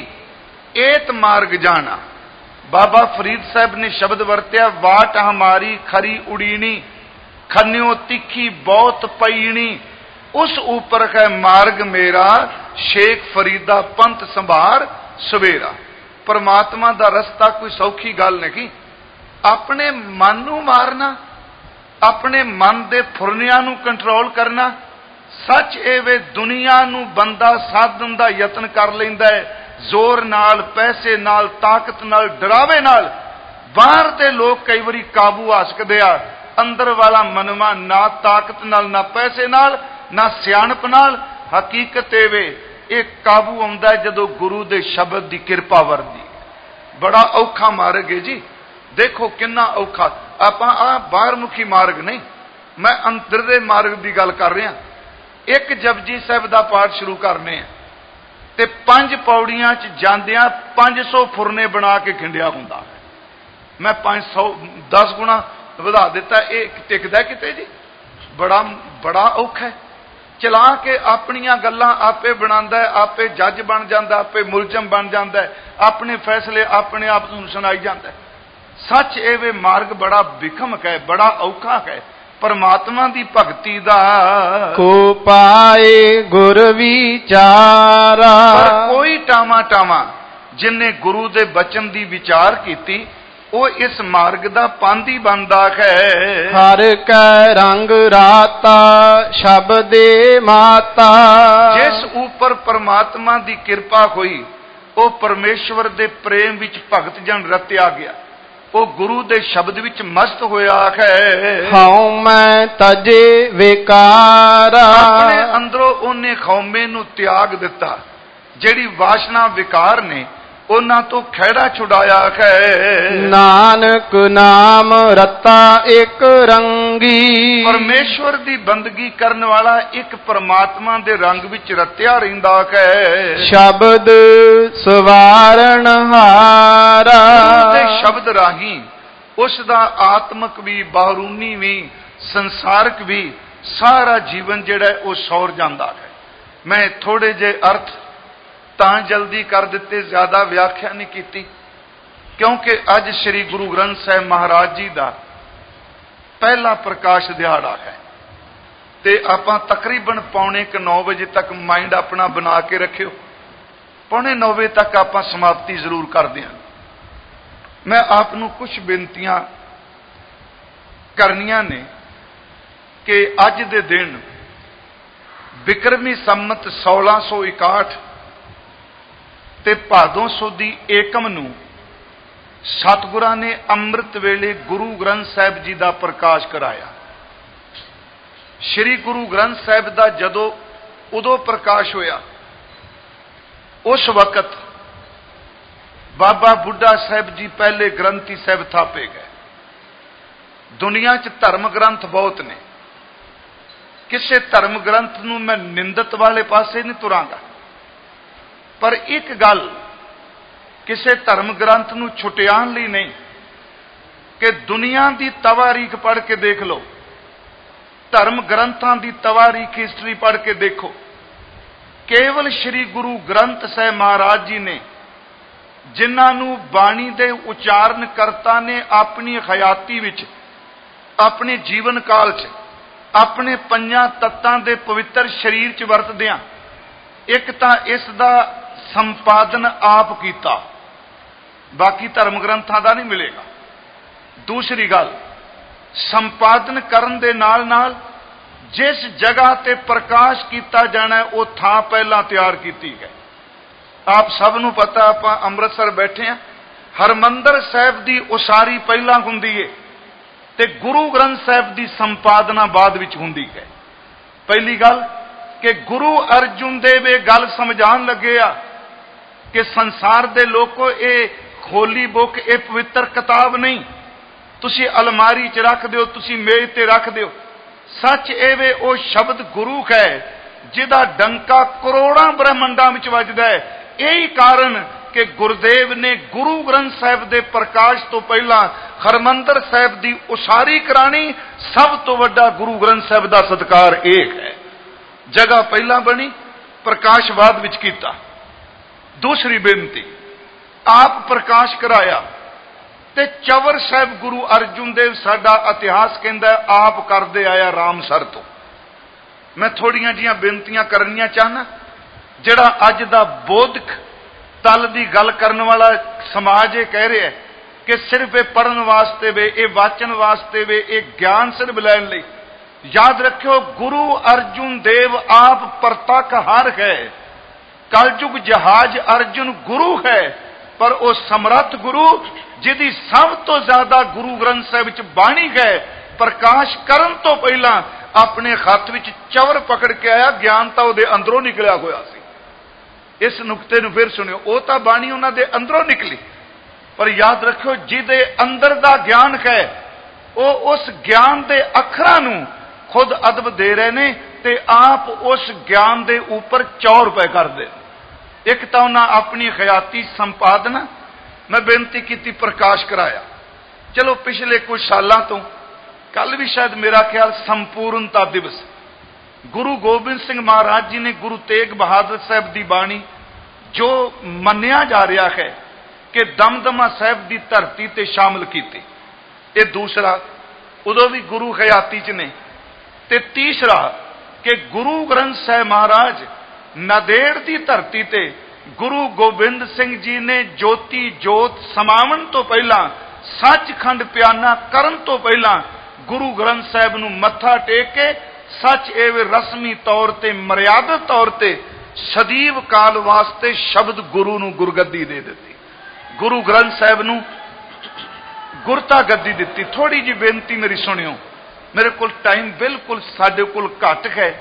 ਏਤ ਮਾਰਗ ਜਾਣਾ। ਬਾਬਾ ਫਰੀਦ ਸਾਹਿਬ ਨੇ ਸ਼ਬਦ ਵਰਤਿਆ ਵਾਟ ਹਮਾਰੀ ਖਰੀ ਉਡੀਣੀ, ਖੰਨਿਓ ਤਿੱਖੀ ਬਹੁਤ ਪਈਣੀ, ਉਸ ਉੱਪਰ ਹੈ ਮਾਰਗ ਮੇਰਾ, ਸ਼ੇਖ ਫਰੀਦਾ ਪੰਥ ਸੰਭਾਰ ਸਵੇਰਾ। ਪਰਮਾਤਮਾ ਦਾ ਰਸਤਾ ਕੋਈ ਸੌਖੀ ਗੱਲ ਨਹੀਂ। ਆਪਣੇ ਮਨ ਨੂੰ ਮਾਰਨਾ, ਆਪਣੇ ਮਨ ਦੇ ਫੁਰਨਿਆਂ ਨੂੰ ਕੰਟਰੋਲ ਕਰਨਾ। ਸੱਚ ਇਹ ਵੇ ਦੁਨੀਆ ਨੂੰ ਬੰਦਾ ਸਾਧਨ ਦਾ ਯਤਨ ਕਰ ਲੈਂਦਾ ਹੈ, ਜ਼ੋਰ ਨਾਲ, ਪੈਸੇ ਨਾਲ, ਤਾਕਤ ਨਾਲ, ਡਰਾਵੇ ਨਾਲ। ਬਾਹਰ ਦੇ ਲੋਕ ਕਈ ਵਾਰੀ ਕਾਬੂ ਆ ਸਕਦੇ ਆ, ਅੰਦਰ ਵਾਲਾ ਮਨਵਾ ਨਾ ਤਾਕਤ ਨਾਲ, ਨਾ ਪੈਸੇ ਨਾਲ, ਨਾ ਸਿਆਣਪ ਨਾਲ। ਹਕੀਕਤ ਇਹ ਵੇ ਇਹ ਕਾਬੂ ਆਉਂਦਾ ਜਦੋਂ ਗੁਰੂ ਦੇ ਸ਼ਬਦ ਦੀ ਕਿਰਪਾ ਵਰਦੀ। ਬੜਾ ਔਖਾ ਮਾਰਗ ਹੈ ਜੀ, ਦੇਖੋ ਕਿੰਨਾ ਔਖਾ। ਆਪਾਂ ਆ ਬਾਹਰ ਮੁਖੀ ਮਾਰਗ ਨਹੀਂ, ਮੈਂ ਅੰਦਰ ਦੇ ਮਾਰਗ ਦੀ ਗੱਲ ਕਰ ਰਿਹਾ। ਇੱਕ ਜਪਜੀ ਸਾਹਿਬ ਦਾ ਪਾਠ ਸ਼ੁਰੂ ਕਰਨੇ ਆ ਤੇ ਪੰਜ ਪੌੜੀਆਂ ਚ ਜਾਂਦਿਆਂ ਪੰਜ ਸੌ ਫੁਰਨੇ ਬਣਾ ਕੇ ਖਿੰਡਿਆ ਹੁੰਦਾ। ਮੈਂ ਪੰਜ ਸੌ ਦਸ ਗੁਣਾ ਵਧਾ ਦਿੱਤਾ, ਇਹ ਟਿਕਦਾ ਕਿਤੇ ਜੀ? ਬੜਾ ਬੜਾ ਔਖਾ ਹੈ। ਚਲਾ ਕੇ ਆਪਣੀਆਂ ਗੱਲਾਂ ਆਪੇ ਬਣਾਉਂਦਾ, ਆਪੇ ਜੱਜ ਬਣ ਜਾਂਦਾ, ਆਪੇ ਮੁਲਜ਼ਮ ਬਣ ਜਾਂਦਾ, ਆਪਣੇ ਫੈਸਲੇ ਆਪਣੇ ਆਪ ਨੂੰ ਸੁਣਾਈ ਜਾਂਦਾ। ਸੱਚ ਇਹ ਵੇ ਮਾਰਗ ਬੜਾ ਵਿਖਮ ਹੈ, ਬੜਾ ਔਖਾ ਹੈ। ਪਰਮਾਤਮਾ ਦੀ ਭਗਤੀ ਦਾ ਕੋ ਪਾਏ ਗੁਰ ਵਿਚਾਰਾ, ਪਰ ਕੋਈ ਟਾਵਾਂ ਟਾਵਾਂ ਜਿਨਨੇ ਗੁਰੂ ਦੇ ਬਚਨ ਦੀ ਵਿਚਾਰ ਕੀਤੀ ਉਹ ਇਸ ਮਾਰਗ ਦਾ ਪਾਂਧੀ ਬਣਦਾ ਹੈ। ਹਰ ਕੈ ਰੰਗ ਰਾਤਾ ਸ਼ਬਦੇ ਮਾਤਾ, ਜਿਸ ਉੱਪਰ ਪਰਮਾਤਮਾ ਦੀ ਕਿਰਪਾ ਹੋਈ ਉਹ ਪਰਮੇਸ਼ਵਰ ਦੇ ਪ੍ਰੇਮ ਵਿੱਚ ਭਗਤ ਜਨ ਰਤਿਆ ਗਿਆ। ਉਹ ਗੁਰੂ ਦੇ ਸ਼ਬਦ ਵਿੱਚ ਮਸਤ ਹੋਇਆ ਹੈ। ਹਉ ਮੈਂ ਤਜੇ ਵਿਕਾਰਾ, ਆਪਣੇ ਅੰਦਰੋਂ ਉਹਨੇ ਖੌਮੇ ਨੂੰ ਤਿਆਗ ਦਿੱਤਾ। ਜਿਹੜੀ ਵਾਸ਼ਨਾ ਵਿਕਾਰ ਨੇ ਉਹਨਾਂ ਤੋਂ ਖਹਿੜਾ ਛੁਡਾਇਆ ਹੈ। ਨਾਨਕ ਨਾਮ ਰਤਾ ਇੱਕ ਰੰਗੀ, ਪਰਮੇਸ਼ਵਰ ਦੀ ਬੰਦਗੀ ਕਰਨ ਵਾਲਾ ਇੱਕ ਪਰਮਾਤਮਾ ਦੇ ਰੰਗ ਵਿੱਚ ਰਤਿਆ ਰਹਿੰਦਾ ਹੈ। ਸ਼ਬਦ ਸਵਾਰਨ ਹਾਰਾ, ਗੁਰੂ ਦੇ ਸ਼ਬਦ ਰਾਹੀਂ ਉਸ ਦਾ ਆਤਮਿਕ ਵੀ, ਬਾਹਰੂਨੀ ਵੀ, ਸੰਸਾਰਕ ਵੀ ਸਾਰਾ ਜੀਵਨ ਜਿਹੜਾ ਉਹ ਸੌਰ ਜਾਂਦਾ ਹੈ। ਮੈਂ ਥੋੜੇ ਜਿਹੇ ਅਰਥ ਤਾਂ ਜਲਦੀ ਕਰ ਦਿੱਤੇ, ਜ਼ਿਆਦਾ ਵਿਆਖਿਆ ਨਹੀਂ ਕੀਤੀ, ਕਿਉਂਕਿ ਅੱਜ ਸ੍ਰੀ ਗੁਰੂ ਗ੍ਰੰਥ ਸਾਹਿਬ ਮਹਾਰਾਜ ਜੀ ਦਾ ਪਹਿਲਾ ਪ੍ਰਕਾਸ਼ ਦਿਹਾੜਾ ਹੈ ਤੇ ਆਪਾਂ ਤਕਰੀਬਨ ਪੌਣੇ ਕੁ ਨੌ ਵਜੇ ਤੱਕ ਮਾਈਂਡ ਆਪਣਾ ਬਣਾ ਕੇ ਰੱਖਿਓ। ਪੌਣੇ ਨੌ ਵਜੇ ਤੱਕ ਆਪਾਂ ਸਮਾਪਤੀ ਜ਼ਰੂਰ ਕਰਦੇ ਹਾਂ। ਮੈਂ ਆਪ ਨੂੰ ਕੁਝ ਬੇਨਤੀਆਂ ਕਰਨੀਆਂ ਨੇ ਕਿ ਅੱਜ ਦੇ ਦਿਨ ਬਿਕਰਮੀ ਸੰਮਤ ਸੋਲਾਂ ਸੌ ਇਕਾਹਠ ਤੇ ਭਾਦੋਂ ਸੁਦੀ ਏਕਮ ਨੂੰ ਸਤਿਗੁਰਾਂ ਨੇ ਅੰਮ੍ਰਿਤ ਵੇਲੇ ਗੁਰੂ ਗ੍ਰੰਥ ਸਾਹਿਬ ਜੀ ਦਾ ਪ੍ਰਕਾਸ਼ ਕਰਾਇਆ। ਸ੍ਰੀ ਗੁਰੂ ਗ੍ਰੰਥ ਸਾਹਿਬ ਦਾ ਜਦੋਂ ਉਦੋਂ ਪ੍ਰਕਾਸ਼ ਹੋਇਆ, ਉਸ ਵਕਤ ਬਾਬਾ ਬੁੱਢਾ ਸਾਹਿਬ ਜੀ ਪਹਿਲੇ ਗ੍ਰੰਥੀ ਸਾਹਿਬ ਥਾਪੇ ਗਏ। ਦੁਨੀਆ 'ਚ ਧਰਮ ਗ੍ਰੰਥ ਬਹੁਤ ਨੇ, ਕਿਸੇ ਧਰਮ ਗ੍ਰੰਥ ਨੂੰ ਮੈਂ ਨਿੰਦਤ ਵਾਲੇ ਪਾਸੇ ਨਹੀਂ ਤੁਰਾਂਗਾ, ਪਰ ਇੱਕ ਗੱਲ ਕਿਸੇ ਧਰਮ ਗ੍ਰੰਥ ਨੂੰ ਛੁਟਿਆਉਣ ਲਈ ਨਹੀਂ ਕਿ ਦੁਨੀਆ ਦੀ ਤਵਾਰੀਖ ਪੜ੍ਹ ਕੇ ਦੇਖ ਲਓ, ਧਰਮ ਗ੍ਰੰਥਾਂ ਦੀ ਤਵਾਰੀਖ ਹਿਸਟਰੀ ਪੜ੍ਹ ਕੇ ਦੇਖੋ। ਕੇਵਲ ਸ੍ਰੀ ਗੁਰੂ ਗ੍ਰੰਥ ਸਾਹਿਬ ਮਹਾਰਾਜ ਜੀ ਨੇ, ਜਿਨ੍ਹਾਂ ਨੂੰ ਬਾਣੀ ਦੇ ਉਚਾਰਨ ਕਰਤਾ ਨੇ ਆਪਣੀ ਹਯਾਤੀ ਵਿੱਚ, ਆਪਣੇ ਜੀਵਨ ਕਾਲ 'ਚ, ਆਪਣੇ ਪੰਜਾਂ ਤੱਤਾਂ ਦੇ ਪਵਿੱਤਰ ਸਰੀਰ 'ਚ ਵਰਤਦਿਆਂ ਇੱਕ ਤਾਂ ਇਸ ਦਾ ਸੰਪਾਦਨ ਆਪ ਕੀਤਾ, ਬਾਕੀ ਧਰਮ ਗ੍ਰੰਥਾਂ ਦਾ ਨਹੀਂ ਮਿਲੇਗਾ। ਦੂਸਰੀ ਗੱਲ, ਸੰਪਾਦਨ ਕਰਨ ਦੇ ਨਾਲ ਨਾਲ ਜਿਸ ਜਗ੍ਹਾ ਤੇ ਪ੍ਰਕਾਸ਼ ਕੀਤਾ ਜਾਣਾ ਉਹ ਥਾਂ ਪਹਿਲਾਂ ਤਿਆਰ ਕੀਤੀ ਹੈ। ਆਪ ਸਭ ਨੂੰ ਪਤਾ, ਆਪਾਂ ਅੰਮ੍ਰਿਤਸਰ ਬੈਠੇ ਹਾਂ, ਹਰਮੰਦਰ ਸਾਹਿਬ ਦੀ ਉਸਾਰੀ ਪਹਿਲਾਂ ਹੁੰਦੀ ਹੈ ਤੇ ਗੁਰੂ ਗ੍ਰੰਥ ਸਾਹਿਬ ਦੀ ਸੰਪਾਦਨਾ ਬਾਅਦ ਵਿੱਚ ਹੁੰਦੀ ਹੈ। ਪਹਿਲੀ ਗੱਲ ਕਿ ਗੁਰੂ ਅਰਜੁਨ ਦੇਵ ਇਹ ਗੱਲ ਸਮਝਾਉਣ ਲੱਗੇ ਆ ਕਿ ਸੰਸਾਰ ਦੇ ਲੋਕੋ, ਇਹ ਹੋਲੀ ਬੁੱਕ, ਇਹ ਪਵਿੱਤਰ ਕਿਤਾਬ ਨਹੀਂ, ਤੁਸੀਂ ਅਲਮਾਰੀ 'ਚ ਰੱਖ ਦਿਓ, ਤੁਸੀਂ ਮੇਜ਼ ਤੇ ਰੱਖ ਦਿਓ। ਸੱਚ ਇਹ ਵੇ ਉਹ ਸ਼ਬਦ ਗੁਰੂ ਹੈ ਜਿਹਦਾ ਡੰਕਾ ਕਰੋੜਾਂ ਬ੍ਰਹਮੰਡਾਂ ਵਿੱਚ ਵੱਜਦਾ ਹੈ। ਇਹੀ ਕਾਰਨ ਕਿ ਗੁਰਦੇਵ ਨੇ ਗੁਰੂ ਗ੍ਰੰਥ ਸਾਹਿਬ ਦੇ ਪ੍ਰਕਾਸ਼ ਤੋਂ ਪਹਿਲਾਂ ਹਰਮੰਦਰ ਸਾਹਿਬ ਦੀ ਉਸਾਰੀ ਕਰਾਣੀ। ਸਭ ਤੋਂ ਵੱਡਾ ਗੁਰੂ ਗ੍ਰੰਥ ਸਾਹਿਬ ਦਾ ਸਤਿਕਾਰ ਇਹ ਹੈ। ਜਗ੍ਹਾ ਪਹਿਲਾਂ ਬਣੀ, ਪ੍ਰਕਾਸ਼ ਬਾਅਦ ਵਿੱਚ ਕੀਤਾ। ਦੂਸਰੀ ਬੇਨਤੀ, ਆਪ ਪ੍ਰਕਾਸ਼ ਕਰਾਇਆ ਤੇ ਚਵਰ ਸਾਹਿਬ ਗੁਰੂ ਅਰਜੁਨ ਦੇਵ, ਸਾਡਾ ਇਤਿਹਾਸ ਕਹਿੰਦਾ ਆਪ ਕਰਦੇ ਆਇਆ ਰਾਮਸਰ ਤੋਂ। ਮੈਂ ਥੋੜੀਆਂ ਜੀਆਂ ਬੇਨਤੀਆਂ ਕਰਨੀਆਂ ਚਾਹਨਾ। ਜਿਹੜਾ ਅੱਜ ਦਾ ਬੋਧਕ ਤਲ ਦੀ ਗੱਲ ਕਰਨ ਵਾਲਾ ਸਮਾਜ ਇਹ ਕਹਿ ਰਿਹਾ ਕਿ ਸਿਰਫ ਇਹ ਪੜ੍ਹਨ ਵਾਸਤੇ ਵੇ, ਇਹ ਵਾਚਨ ਵਾਸਤੇ ਵੇ, ਇਹ ਗਿਆਨ ਸਿਰਫ ਲੈਣ ਲਈ, ਯਾਦ ਰੱਖਿਓ ਗੁਰੂ ਅਰਜੁਨ ਦੇਵ ਆਪ ਪ੍ਰਤੱਖ ਹਰ ਹੈ। ਕਲਯੁਗ ਜਹਾਜ਼ ਅਰਜੁਨ ਗੁਰੂ ਹੈ, ਪਰ ਉਹ ਸਮਰੱਥ ਗੁਰੂ ਜਿਹਦੀ ਸਭ ਤੋਂ ਜ਼ਿਆਦਾ ਗੁਰੂ ਗ੍ਰੰਥ ਸਾਹਿਬ ਵਿੱਚ ਬਾਣੀ ਹੈ। ਪ੍ਰਕਾਸ਼ ਕਰਨ ਤੋਂ ਪਹਿਲਾਂ ਆਪਣੇ ਹੱਥ ਵਿੱਚ ਚਵਰ ਪਕੜ ਕੇ ਆਇਆ, ਗਿਆਨ ਤਾਂ ਉਹਦੇ ਅੰਦਰੋਂ ਨਿਕਲਿਆ ਹੋਇਆ ਸੀ। ਇਸ ਨੁਕਤੇ ਨੂੰ ਫਿਰ ਸੁਣਿਓ, ਉਹ ਤਾਂ ਬਾਣੀ ਉਹਨਾਂ ਦੇ ਅੰਦਰੋਂ ਨਿਕਲੀ, ਪਰ ਯਾਦ ਰੱਖਿਓ ਜਿਹਦੇ ਅੰਦਰ ਦਾ ਗਿਆਨ ਹੈ ਉਹ ਉਸ ਗਿਆਨ ਦੇ ਅੱਖਰਾਂ ਨੂੰ ਖੁਦ ਅਦਬ ਦੇ ਰਹੇ ਨੇ ਤੇ ਆਪ ਉਸ ਗਿਆਨ ਦੇ ਉੱਪਰ ਚੌਰ ਪੈ ਕਰਦੇ। ਇੱਕ ਤਾਂ ਉਹਨਾਂ ਆਪਣੀ ਹਯਾਤੀ ਸੰਪਾਦਨਾ, ਮੈਂ ਬੇਨਤੀ ਕੀਤੀ, ਪ੍ਰਕਾਸ਼ ਕਰਾਇਆ। ਚਲੋ ਪਿਛਲੇ ਕੁਝ ਸਾਲਾਂ ਤੋਂ, ਕੱਲ ਵੀ ਸ਼ਾਇਦ ਮੇਰਾ ਖਿਆਲ ਸੰਪੂਰਨਤਾ ਦਿਵਸ, ਗੁਰੂ ਗੋਬਿੰਦ ਸਿੰਘ ਮਹਾਰਾਜ ਜੀ ਨੇ ਗੁਰੂ ਤੇਗ ਬਹਾਦਰ ਸਾਹਿਬ ਦੀ ਬਾਣੀ, ਜੋ ਮੰਨਿਆ ਜਾ ਰਿਹਾ ਹੈ ਕਿ ਦਮਦਮਾ ਸਾਹਿਬ ਦੀ ਧਰਤੀ ਤੇ ਸ਼ਾਮਲ ਕੀਤੀ। ਇਹ ਦੂਸਰਾ, ਉਦੋਂ ਵੀ ਗੁਰੂ ਹਯਾਤੀ 'ਚ ਨੇ। ਤੇ ਤੀਸਰਾ ਕਿ ਗੁਰੂ ਗ੍ਰੰਥ ਸਾਹਿਬ ਮਹਾਰਾਜ ਨਾਂਦੇੜ ਦੀ ਧਰਤੀ ਤੇ ਗੁਰੂ ਗੋਬਿੰਦ ਸਿੰਘ ਜੀ ਨੇ ਜੋਤੀ ਜੋਤ ਸਮਾਵਣ ਤੋਂ ਪਹਿਲਾਂ, ਸੱਚਖੰਡ ਪਿਆਨਾ ਕਰਨ ਤੋਂ ਪਹਿਲਾਂ ਗੁਰੂ ਗ੍ਰੰਥ ਸਾਹਿਬ ਨੂੰ ਮੱਥਾ ਟੇਕ ਕੇ ਸੱਚ ਇਹ ਰਸਮੀ ਤੌਰ ਤੇ, ਮਰਿਆਦਤ ਤੌਰ ਤੇ ਸਦੀਵ ਕਾਲ ਵਾਸਤੇ ਸ਼ਬਦ ਗੁਰੂ ਨੂੰ ਗੁਰਗੱਦੀ ਦੇ ਦਿੱਤੀ। ਗੁਰੂ ਗ੍ਰੰਥ ਸਾਹਿਬ ਨੂੰ ਗੁਰਤਾ ਗੱਦੀ ਦਿੱਤੀ। ਥੋੜੀ ਜੀ ਬੇਨਤੀ ਮੇਰੀ ਸੁਣਿਓ, ਮੇਰੇ ਕੋਲ ਟਾਈਮ ਬਿਲਕੁਲ ਸਾਡੇ ਕੋਲ ਘੱਟ ਹੈ,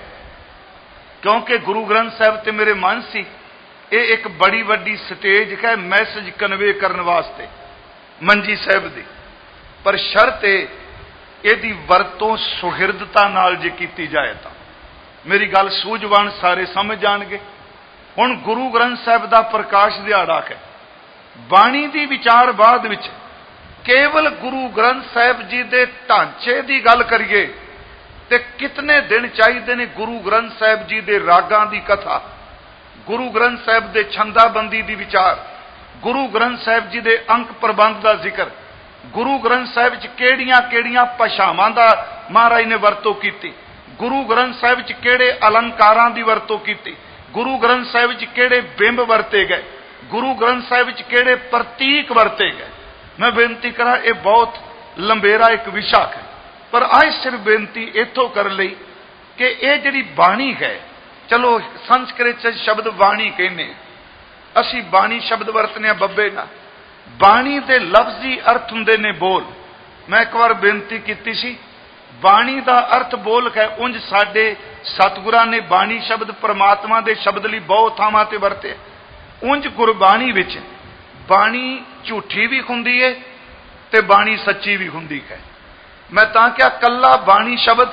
ਕਿਉਂਕਿ ਗੁਰੂ ਗ੍ਰੰਥ ਸਾਹਿਬ ਤੇ ਮੇਰੇ ਮਨ ਸੀ ਇਹ ਇੱਕ ਬੜੀ ਵੱਡੀ ਸਟੇਜ ਹੈ ਮੈਸੇਜ ਕਨਵੇ ਕਰਨ ਵਾਸਤੇ ਮੰਜੀ ਸਾਹਿਬ ਦੀ, ਪਰ ਸ਼ਰਤ ਇਹਦੀ ਵਰਤੋਂ ਸੁਹਿਰਦਤਾ ਨਾਲ ਜੇ ਕੀਤੀ ਜਾਏ ਤਾਂ ਮੇਰੀ ਗੱਲ ਸੂਝਵਾਨ ਸਾਰੇ ਸਮਝ ਜਾਣਗੇ। ਹੁਣ ਗੁਰੂ ਗ੍ਰੰਥ ਸਾਹਿਬ ਦਾ ਪ੍ਰਕਾਸ਼ ਦਿਹਾੜਾ ਹੈ, ਬਾਣੀ ਦੀ ਵਿਚਾਰ ਬਾਅਦ ਵਿੱਚ ਕੇਵਲ ਗੁਰੂ ਗ੍ਰੰਥ ਸਾਹਿਬ ਜੀ ਦੇ ਢਾਂਚੇ ਦੀ ਗੱਲ ਕਰੀਏ ਤੇ ਕਿਤਨੇ ਦਿਨ ਚਾਹੀਦੇ ਨੇ ਗੁਰੂ ਗ੍ਰੰਥ ਸਾਹਿਬ ਜੀ ਦੇ ਰਾਗਾਂ ਦੀ ਕਥਾ, ਗੁਰੂ ਗ੍ਰੰਥ ਸਾਹਿਬ ਦੇ ਛੰਦਾਬੰਦੀ ਦੀ ਵਿਚਾਰ, ਗੁਰੂ ਗ੍ਰੰਥ ਸਾਹਿਬ ਜੀ ਦੇ ਅੰਕ ਪ੍ਰਬੰਧ ਦਾ ਜ਼ਿਕਰ, ਗੁਰੂ ਗ੍ਰੰਥ ਸਾਹਿਬ ਵਿੱਚ ਕਿਹੜੀਆਂ ਕਿਹੜੀਆਂ ਭਾਸ਼ਾਵਾਂ ਦਾ ਮਹਾਰਾਜ ਨੇ ਵਰਤੋਂ ਕੀਤੀ, ਗੁਰੂ ਗ੍ਰੰਥ ਸਾਹਿਬ ਵਿੱਚ ਕਿਹੜੇ ਅਲੰਕਾਰਾਂ ਦੀ ਵਰਤੋਂ ਕੀਤੀ, ਗੁਰੂ ਗ੍ਰੰਥ ਸਾਹਿਬ ਵਿੱਚ ਕਿਹੜੇ ਬਿੰਬ ਵਰਤੇ ਗਏ, ਗੁਰੂ ਗ੍ਰੰਥ ਸਾਹਿਬ ਵਿੱਚ ਕਿਹੜੇ ਪ੍ਰਤੀਕ ਵਰਤੇ ਗਏ। ਮੈਂ ਬੇਨਤੀ ਕਰਾਂ ਇਹ ਬਹੁਤ ਲੰਬੇਰਾ ਇੱਕ ਵਿਸ਼ਾ ਹੈ, ਪਰ ਅੱਜ ਸਿਰਫ ਬੇਨਤੀ ਇੱਥੋਂ ਕਰਨ ਲਈ ਕਿ ਇਹ ਜਿਹੜੀ ਬਾਣੀ ਹੈ, ਚਲੋ ਸੰਸਕ੍ਰਿਤ ਚ ਸ਼ਬਦ ਬਾਣੀ ਕਹਿੰਦੇ, ਅਸੀਂ ਬਾਣੀ ਸ਼ਬਦ ਵਰਤਨੇ ਆ ਬੱਬੇ ਨਾਲ, ਬਾਣੀ ਦੇ ਲਫ਼ਜ਼ੀ ਅਰਥ ਹੁੰਦੇ ਨੇ ਬੋਲ। ਮੈਂ ਇੱਕ ਵਾਰ ਬੇਨਤੀ ਕੀਤੀ ਸੀ, ਬਾਣੀ ਦਾ ਅਰਥ ਬੋਲ ਹੈ। ਉਂਝ ਸਾਡੇ ਸਤਿਗੁਰਾਂ ਨੇ ਬਾਣੀ ਸ਼ਬਦ ਪਰਮਾਤਮਾ ਦੇ ਸ਼ਬਦ ਲਈ ਬਹੁਤ ਥਾਵਾਂ ਤੇ ਵਰਤੇ। ਉਂਝ ਗੁਰਬਾਣੀ ਵਿੱਚ ਬਾਣੀ ਝੂਠੀ ਵੀ ਹੁੰਦੀ ਹੈ ਤੇ ਬਾਣੀ ਸੱਚੀ ਵੀ ਹੁੰਦੀ ਹੈ। ਮੈਂ ਤਾਂ ਕਿਹਾ ਕੱਲਾ ਬਾਣੀ ਸ਼ਬਦ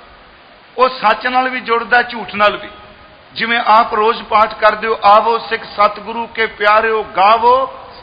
ਉਹ ਸੱਚ ਨਾਲ ਵੀ ਜੁੜਦਾ, ਝੂਠ ਨਾਲ ਵੀ। ਜਿਵੇਂ ਆਪ ਰੋਜ਼ ਪਾਠ ਕਰਦੇ ਹੋ, ਆਵੋ ਸਿੱਖ ਸਤਿਗੁਰੂ ਕੇ ਪਿਆਰਿਓ ਗਾਵੋ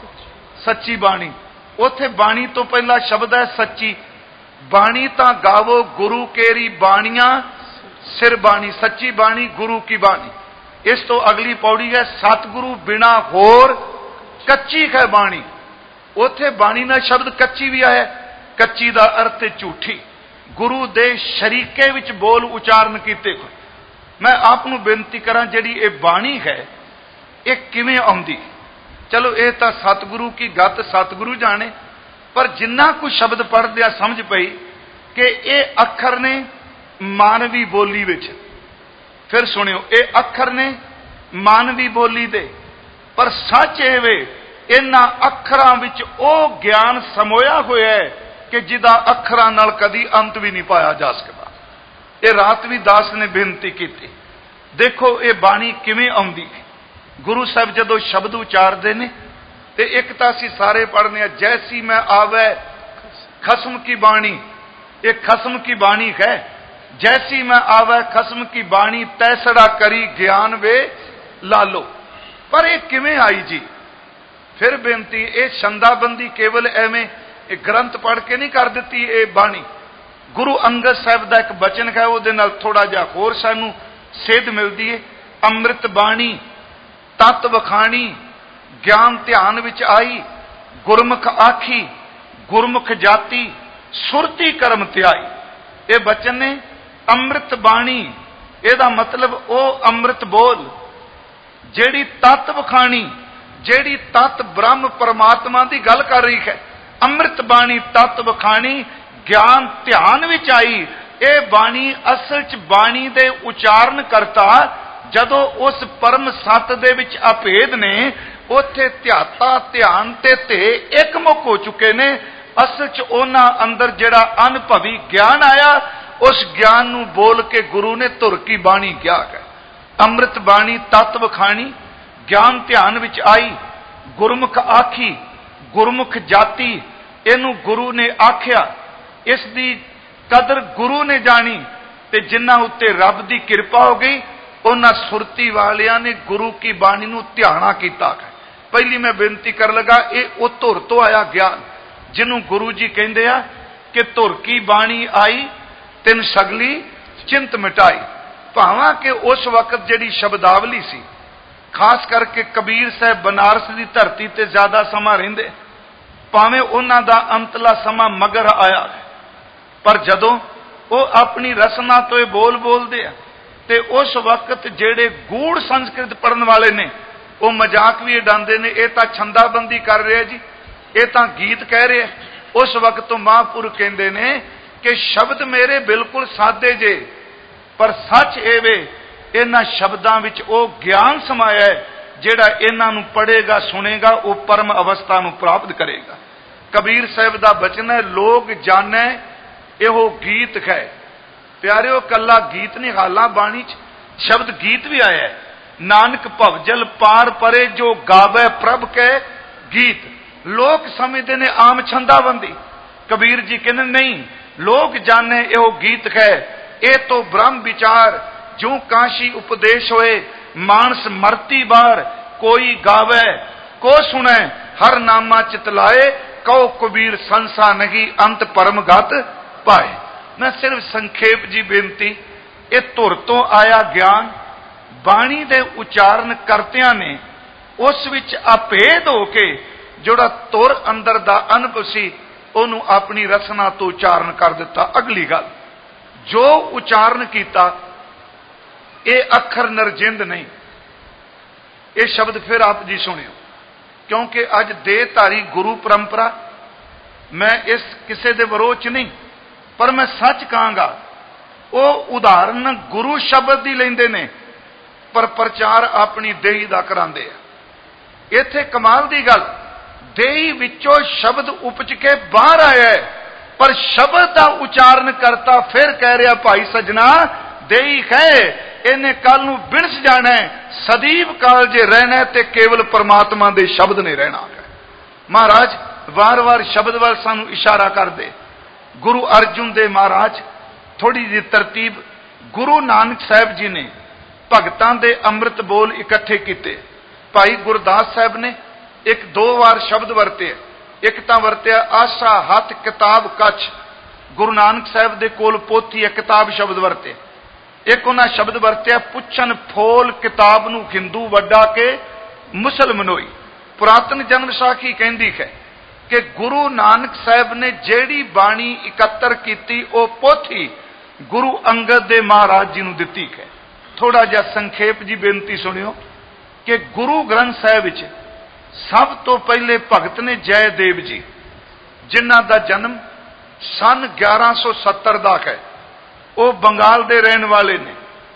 ਸੱਚੀ ਬਾਣੀ, ਉੱਥੇ ਬਾਣੀ ਤੋਂ ਪਹਿਲਾ ਸ਼ਬਦ ਹੈ ਸੱਚੀ। ਬਾਣੀ ਤਾਂ ਗਾਵੋ ਗੁਰੂ ਕੇਰੀ ਬਾਣੀਆਂ ਸਿਰ ਬਾਣੀ, ਸੱਚੀ ਬਾਣੀ ਗੁਰੂ ਕੀ ਬਾਣੀ। ਇਸ ਤੋਂ ਅਗਲੀ ਪੌੜੀ ਹੈ ਸਤਿਗੁਰੂ ਬਿਨਾ ਹੋਰ ਕੱਚੀ ਹੈ ਬਾਣੀ। ਉੱਥੇ ਬਾਣੀ ਨਾਲ ਸ਼ਬਦ ਕੱਚੀ ਵੀ ਆਇਆ, ਕੱਚੀ ਦਾ ਅਰਥ ਹੈ ਝੂਠੀ। ਗੁਰੂ ਦੇ ਸ਼ਰੀਕੇ ਵਿੱਚ ਬੋਲ ਉਚਾਰਨ ਕੀਤੇ। ਮੈਂ ਆਪ ਨੂੰ ਬੇਨਤੀ ਕਰਾਂ ਜਿਹੜੀ ਇਹ ਬਾਣੀ ਹੈ ਇਹ ਕਿਵੇਂ ਆਉਂਦੀ? ਚਲੋ ਇਹ ਤਾਂ ਸਤਿਗੁਰੂ ਕੀ ਗੱਤ ਸਤਿਗੁਰੂ ਜਾਣੇ, ਪਰ ਜਿੰਨਾ ਕੁ ਸ਼ਬਦ ਪੜ੍ਹਦੇ ਆ ਸਮਝ ਪਈ ਕਿ ਇਹ ਅੱਖਰ ਨੇ ਮਾਨਵੀ ਬੋਲੀ ਵਿੱਚ। ਫਿਰ ਸੁਣਿਓ, ਇਹ ਅੱਖਰ ਨੇ ਮਾਨਵੀ ਬੋਲੀ ਦੇ, ਪਰ ਸੱਚ ਇਹ ਵੇ ਇਹਨਾਂ ਅੱਖਰਾਂ ਵਿੱਚ ਉਹ ਗਿਆਨ ਸਮੋਇਆ ਹੋਇਆ ਹੈ ਕਿ ਜਿਹਦਾ ਅੱਖਰਾਂ ਨਾਲ ਕਦੀ ਅੰਤ ਵੀ ਨਹੀਂ ਪਾਇਆ ਜਾ ਸਕਦਾ। ਇਹ ਰਾਤ ਵੀ ਦਾਸ ਨੇ ਬੇਨਤੀ ਕੀਤੀ। ਦੇਖੋ ਇਹ ਬਾਣੀ ਕਿਵੇਂ ਆਉਂਦੀ ਹੈ। ਗੁਰੂ ਸਾਹਿਬ ਜਦੋਂ ਸ਼ਬਦ ਉਚਾਰਦੇ ਨੇ ਤੇ ਇੱਕ ਤਾਂ ਅਸੀਂ ਸਾਰੇ ਪੜ੍ਹਨੇ ਆ, ਜੈਸੀ ਮੈਂ ਆਵੇ ਖਸਮ ਕੀ ਬਾਣੀ, ਇਹ ਖਸਮ ਕੀ ਬਾਣੀ ਹੈ। ਜੈਸੀ ਮੈਂ ਆਵੇ ਖਸਮ ਕੀ ਬਾਣੀ, ਤੈਸੜਾ ਕਰੀ ਗਿਆਨ ਵੇ ਲਾਲੋ। ਪਰ ਇਹ ਕਿਵੇਂ ਆਈ ਜੀ? ਫਿਰ ਬੇਨਤੀ, ਇਹ ਛੰਦਾਬੰਦੀ ਕੇਵਲ ਐਵੇਂ ਇਹ ਗ੍ਰੰਥ ਪੜ੍ਹ ਕੇ ਨਹੀਂ ਕਰ ਦਿੱਤੀ ਇਹ ਬਾਣੀ। ਗੁਰੂ ਅੰਗਦ ਸਾਹਿਬ ਦਾ ਇੱਕ ਬਚਨ ਹੈ, ਉਹਦੇ ਨਾਲ ਥੋੜਾ ਜਿਹਾ ਹੋਰ ਸਾਨੂੰ ਸੇਧ ਮਿਲਦੀ ਹੈ। ਅੰਮ੍ਰਿਤ ਬਾਣੀ ਤਤ ਵਖਾਣੀ, ਗਿਆਨ ਧਿਆਨ ਵਿੱਚ ਆਈ, ਗੁਰਮੁਖ ਆਖੀ, ਗੁਰਮੁਖ ਜਾਤੀ, ਸੁਰਤੀ ਕਰਮ ਧਿਆਈ। ਇਹ ਬਚਨ ਨੇ ਅੰਮ੍ਰਿਤ ਬਾਣੀ, ਇਹਦਾ ਮਤਲਬ ਉਹ ਅੰਮ੍ਰਿਤ ਬੋਲ ਜਿਹੜੀ ਤਤ ਵਖਾਣੀ, ਜਿਹੜੀ ਤਤ ਬ੍ਰਹਮ ਪਰਮਾਤਮਾ ਦੀ ਗੱਲ ਕਰ ਰਹੀ ਹੈ। ਅੰਮ੍ਰਿਤ ਬਾਣੀ ਤਤ ਵਖਾਣੀ, ਗਿਆਨ ਧਿਆਨ ਵਿੱਚ ਆਈ। ਇਹ ਬਾਣੀ ਅਸਲ ਚ ਬਾਣੀ ਦੇ ਉਚਾਰਨ ਕਰਤਾ ਜਦੋਂ ਉਸ ਪਰਮ ਸੱਤ ਦੇ ਵਿੱਚ ਅਭੇਦ ਨੇ, ਉੱਥੇ ਧਿਆਤਾ ਧਿਆਨ ਤੇ ਧੇ ਇੱਕ ਮੁੱਖ ਹੋ ਚੁੱਕੇ ਨੇ। ਅਸਲ ਚ ਉਹਨਾਂ ਅੰਦਰ ਜਿਹੜਾ ਅਨੁਭਵੀ ਗਿਆਨ ਆਇਆ, ਉਸ ਗਿਆਨ ਨੂੰ ਬੋਲ ਕੇ ਗੁਰੂ ਨੇ ਧੁਰ ਕੀ ਬਾਣੀ ਕਿਹਾ ਹੈ। ਅੰਮ੍ਰਿਤ ਬਾਣੀ ਤਤ ਵਖਾਣੀ, ਗਿਆਨ ਧਿਆਨ ਵਿੱਚ ਆਈ, ਗੁਰਮੁਖ ਆਖੀ, ਗੁਰਮੁਖ ਜਾਤੀ, ਇਹਨੂੰ ਗੁਰੂ ਨੇ ਆਖਿਆ। ਇਸ ਦੀ ਕਦਰ ਗੁਰੂ ਨੇ ਜਾਣੀ ਤੇ ਜਿਨ੍ਹਾਂ ਉੱਤੇ ਰੱਬ ਦੀ ਕਿਰਪਾ ਹੋ ਗਈ ਉਹਨਾਂ ਸੁਰਤੀ ਵਾਲਿਆਂ ਨੇ ਗੁਰੂ ਕੀ ਬਾਣੀ ਨੂੰ ਧਿਆਣਾ ਕੀਤਾ ਹੈ। ਪਹਿਲੀ ਮੈਂ ਬੇਨਤੀ ਕਰ ਲਗਾ, ਇਹ ਉਹ ਧੁਰ ਤੋਂ ਆਇਆ ਗਿਆਨ ਜਿਹਨੂੰ ਗੁਰੂ ਜੀ ਕਹਿੰਦੇ ਆ ਕਿ ਧੁਰ ਕੀ ਬਾਣੀ ਆਈ ਤਿੰਨ ਸਗਲੀ ਚਿੰਤ ਮਿਟਾਈ। ਭਾਵਾਂ ਕਿ ਉਸ ਵਕਤ ਜਿਹੜੀ ਸ਼ਬਦਾਵਲੀ ਸੀ, ਖਾਸ ਕਰਕੇ ਕਬੀਰ ਸਾਹਿਬ ਬਨਾਰਸ ਦੀ ਧਰਤੀ ਤੇ ਜ਼ਿਆਦਾ ਸਮਾਂ ਰਹਿੰਦੇ, ਭਾਵੇਂ ਉਹਨਾਂ ਦਾ ਅੰਤਲਾ ਸਮਾਂ ਮਗਰ ਆਇਆ, ਪਰ ਜਦੋਂ ਉਹ ਆਪਣੀ ਰਸਨਾ ਤੋਂ ਇਹ ਬੋਲ ਬੋਲਦੇ ਆ ਤੇ ਉਸ ਵਕਤ ਜਿਹੜੇ ਗੂੜ ਸੰਸਕ੍ਰਿਤ ਪੜਨ ਵਾਲੇ ਨੇ ਉਹ ਮਜ਼ਾਕ ਵੀ ਉਡਾਉਂਦੇ ਨੇ, ਇਹ ਤਾਂ ਛੰਦਾਬੰਦੀ ਕਰ ਰਿਹਾ ਜੀ, ਇਹ ਤਾਂ ਗੀਤ ਕਹਿ ਰਿਹਾ। ਉਸ ਵਕਤ ਤੋਂ ਮਹਾਂਪੁਰਖ ਕਹਿੰਦੇ ਨੇ ਕਿ ਸ਼ਬਦ ਮੇਰੇ ਬਿਲਕੁਲ ਸਾਦੇ ਜੇ, ਪਰ ਸੱਚ ਇਹ ਵੇ ਇਹਨਾਂ ਸ਼ਬਦਾਂ ਵਿੱਚ ਉਹ ਗਿਆਨ ਸਮਾਇਆ ਹੈ ਜਿਹੜਾ ਇਹਨਾਂ ਨੂੰ ਪੜ੍ਹੇਗਾ ਸੁਣੇਗਾ ਉਹ ਪਰਮ ਅਵਸਥਾ ਨੂੰ ਪ੍ਰਾਪਤ ਕਰੇਗਾ। कबीर साहब का बचन है, लोग जाने एहो गीत है। प्यारिओ कला गीत नहीं, हालां बाणी च शब्द गीत भी आया है। नानक भवजल पार परे जो गावे प्रभ के गीत। लोग समझते ने आम छंदाबंदी, कबीर जी कहने नहीं, लोग जाने एहो गीत है, ए तो ब्रह्म विचार जो काशी उपदेश होए, मानस मरती बार कोई गावे को सुने, हर नामा चितलाए कहो कबीर संसा नहीं अंत परम गत पाए। मैं सिर्फ संखेप जी बेनती, ये धुर तो आया ज्ञान बाणी दे उचारण करतियां ने उस विच अभेद हो के जोड़ा तुर अंदर दा अनुभव सी ओनू अपनी रचना तो उचारण कर दिता। अगली गल जो उचारण किया ये अखर नरजिंद नहीं। ये शब्द फिर आप जी सुनियो, क्योंकि अज देहधारी गुरु परंपरा, मैं इस किसी दे विरोध च नहीं, पर मैं सच कहांगा वो उदाहरण गुरु शब्द ही लेंदे ने पर प्रचार अपनी देही दा करांदे आ। इत्थे कमाल दी गल, देही विचों शब्द उपज के बाहर आया है, पर शब्द का उचारण करता फिर कह रहा भाई सजना देही है, इन्हें कल नूं बिणस जाना है, सदीव काल जे रहना ते केवल परमात्मा दे शब्द ने रहना है। महाराज वार वार शब्द वाल सानू इशारा कर दे। गुरु अर्जुन दे महाराज थोड़ी जी तरतीब, गुरु नानक साहब जी ने भगतां दे अमृत बोल इकट्ठे किए। भाई गुरदास साहब ने एक दो बार शब्द वरते, एक तां वरत्या आशा हथ किताब कछ, गुरु नानक साहब दे कोल पोथी है किताब शब्द वरते। एक उन्हें शब्द वरत्या पुछन फोल किताब नूं हिंदू वड्डा के मुसलमानोई। पुरातन जन्म साखी कहती है कि गुरु नानक साहब ने जेड़ी बाणी इकत्र की वो पोथी गुरु अंगद दे महाराज जी नूं दिती है। थोड़ा जा संखेप जी बेनती सुनियो कि गुरु ग्रंथ साहब विच सब तो पहले भगत ने जयदेव जी, जिन्हां दा जन्म सन ग्यारह सौ सत्तर दा है, वो बंगाल दे रहने वाले ने।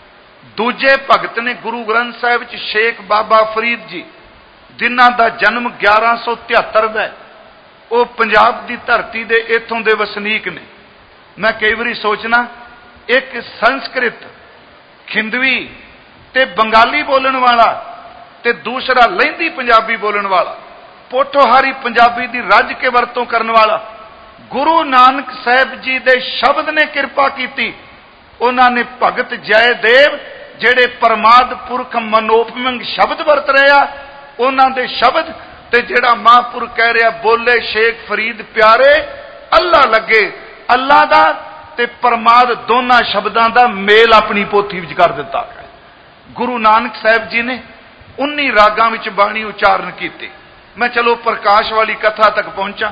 दूजे भगत ने गुरु ग्रंथ साहब च शेख बाबा फरीद जी, जिन्हां दा जन्म ग्यारह सौ तिहत्तर दा है, वो पंजाब की धरती दे इथों दे वसनीक ने। मैं कई बारी सोचना एक संस्कृत खिंदवी ते बंगाली बोलण वाला ते दूसरा लहिंदी पंजाबी बोलण वाला, पोठोहारी पंजाबी दी रज के वरतों करने वाला, गुरु नानक साहब जी दे शब्द ने कृपा की। उन्होंने भगत जयदेव जेड़े परमाद पुरख मनोपमंग शब्द वरत रहा, उन्होंने दे शब्द ते जेड़ा महापुर कह रहा बोले शेख फरीद प्यारे अल्लाह लगे, अल्लाह दा ते परमाद दोनों शब्दों का मेल अपनी पोथी विच कर दिता है। गुरु नानक साहब जी ने उन्नी रागां विच बाणी उचारण की। मैं चलो प्रकाश वाली कथा तक पहुंचा।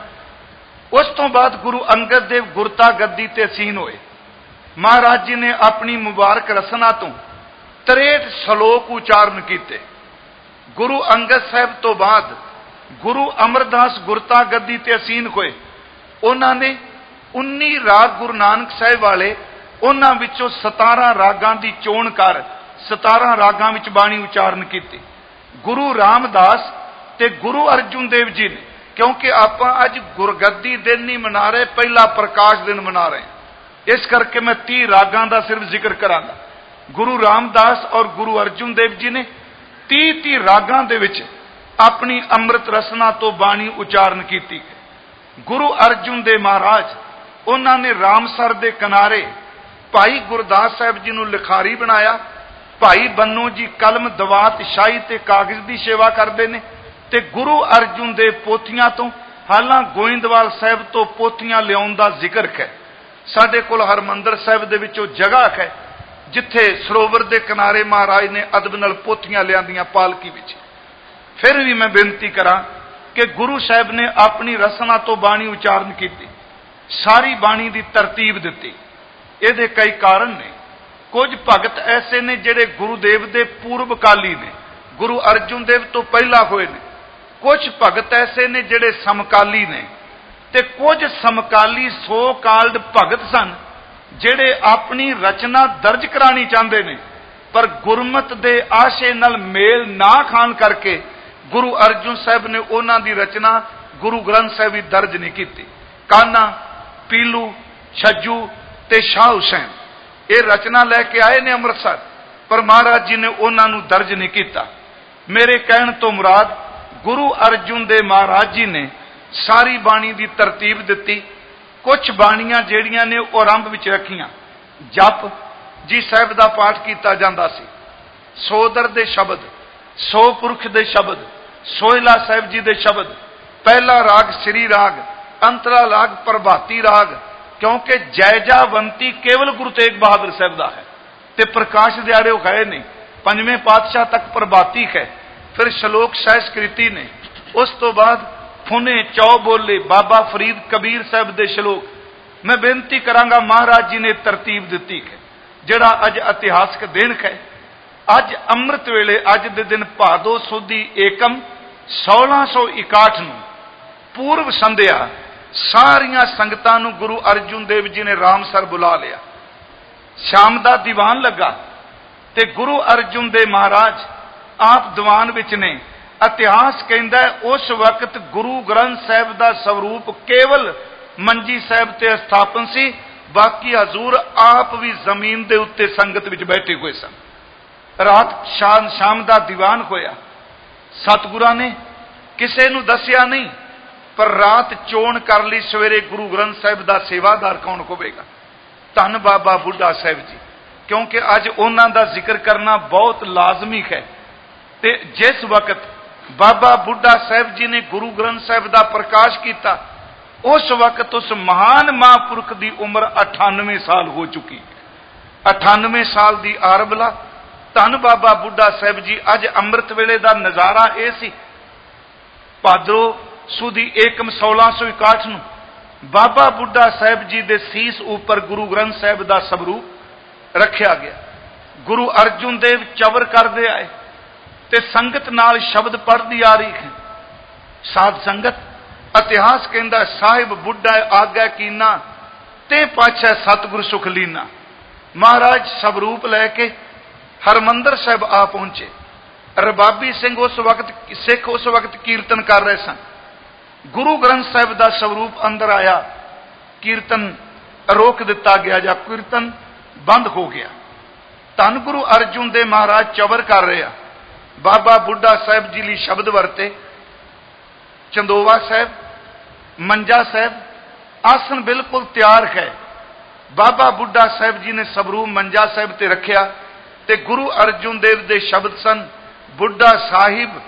उस तो बाद गुरु अंगद देव गुरता गद्दी ते असीन होए। महाराज जी ने अपनी मुबारक रसना तो त्रेठ श्लोक उचारण किए। गुरु अंगद साहब तो बाद गुरु अमरदास गुरता गद्दी ते असीन होए। उन्होंने उन्नी राग गुरु नानक साहब वाले, उन्हां विचों सतारह रागां दी चोण कर सतारह रागां विच बाणी उचारण की। गुरु रामदास ते गुरु अर्जुन देव जी ने, क्योंकि आप अज गुरगद्दी दिन नहीं मना रहे, पहला प्रकाश दिन मना रहे हैं, इस करके मैं तीह रागां दा सिर्फ जिक्र करांगा। गुरु रामदास और गुरु अर्जुन देव जी ने तीह तीह रागां दे विच अपनी अमृत रसना तो बाणी उचारण की। गुरु अर्जुन देव महाराज उन्होंने रामसर दे किनारे भाई गुरदास साहब जी नूं लिखारी बनाया। भाई बन्नू जी कलम दवात शाही ते कागज की सेवा करते हैं ते गुरु अर्जुन देव पोथियां तो हालां गोइंदवाल साहब तो पोथियां लियाउण दा जिक्र है। साडे कोल हरमंदर साहब दे विचों जगह है जिथे सरोवर के किनारे महाराज ने अदब नाल पोथियां लियांदियां पालकी विच। फिर भी मैं बेनती करा कि गुरु साहब ने अपनी रसना तो बाणी उचारण की, सारी बाणी की तरतीब दी। ये कई कारण ने। कुछ भगत ऐसे ने जिहड़े गुरुदेव के पूर्वकाली ने, गुरु अर्जुन देव तो पहला होए ने। कुछ भगत ऐसे ने जिहड़े समकाली ने, ते कुछ समकाली सो काल्ड भगत सन जिहड़े अपनी रचना दर्ज करानी चाहते ने, पर गुरमत दे आशे नाल मेल ना खान करके गुरु अर्जुन साहब ने उन्हां दी रचना गुरु ग्रंथ साहिब भी दर्ज नहीं की। कान्हा, पीलू, छज्जू ते शाह हुसैन ये रचना लैके आए ने अमृतसर, पर महाराज जी ने उन्होंने दर्ज नहीं किया। मेरे कहने तो मुराद गुरु अर्जुन देव महाराज जी ने सारी बाणी की तरतीब दी। कुछ बाणियां जेड़ियां ने वो आरंभ विच रखियां। जप जी साहिब का पाठ किया जाता सी, सोदर दे शब्द, सो पुरख दे शब्द, सोहला साहिब जी दे शब्द, पहला राग श्री राग, अंतरा राग प्रभाती राग, क्योंकि जैजावंती केवल गुरु तेग बहादुर साहब का है ते प्रकाश दिहाड़े गए नहीं। पंजवें पातशाह तक प्रभाती है, फिर श्लोक सहस्कृति ने, उस तो बाद फुने चौ बोले बाबा फरीद कबीर साहब के श्लोक। मैं बेनती करांगा महाराज जी ने तरतीब दी है, जड़ा अज इतिहासक दिन है। अज अमृत वेले अज दे दिन भादो सुदी एकम सोलह सौ इकाठ नूं पूर्व संध्या सारिया संगतां नूं गुरु अर्जुन देव जी ने रामसर बुला लिया। शाम का दीवान लगा ते गुरु अर्जुन देव महाराज आप दीवान विच ने। इतिहास कहता है उस वक्त गुरु ग्रंथ साहिब का स्वरूप केवल मंजी साहिब ते स्थापन सी, बाकी हजूर आप भी जमीन के उत्ते संगत विच बैठे हुए सन। रात शाम शाम का दीवान होया, सतगुरां ने किसे नूं दसिया नहीं, पर रात चोण कर ली सवेरे गुरु ग्रंथ साहिब का सेवादार कौन होवेगा। धन बाबा बुढ़ा साहिब जी, क्योंकि अज उन्हां दा जिक्र करना बहुत लाजमी है। ते जिस वक्त बाबा बुढ़ा साहिब जी ने गुरु ग्रंथ साहिब का प्रकाश किया, उस वक्त उस महान महापुरख की उम्र अठानवे साल हो चुकी है। अठानवे साल की आरबला धन बाबा बुढ़ा साहिब जी अज अमृत वेले का नज़ारा यह सी। भादरो सुदी एकम सोलह सौ इकाठ नूं बाबा बुढ़ा साहिब जी के सीस ऊपर गुरु ग्रंथ साहिब का स्वरूप रखा गया। गुरु अर्जुन देव चवर करते आए ते संगत नाल शब्द पढ़ती आ रही है। साध संगत इतिहास कहता साहिब बुढ़ा आग्या कीना ते पाछा सतगुरु सुख लीना। महाराज स्वरूप लैके हरमंदर साहिब आ पहुंचे। रबाबी सिंह उस वक्त सिख उस वक्त कीर्तन कर रहे सन। गुरु ग्रंथ साहिब का स्वरूप अंदर आया, कीर्तन रोक दिता गया या कीर्तन बंद हो गया। धन गुरु अर्जुन देव महाराज चवर कर रहे हैं। बाबा बुढ़ा साहिब जी लिए शब्द वरते, चंदोवा साहब, मंजा साहब, आसन बिल्कुल तैयार है। बाबा बुढ़ा साहब जी ने स्वरूप मंजा साहब ते रखिया ते गुरु अर्जुन देव दे शब्द सन, बुढ़ा साहिब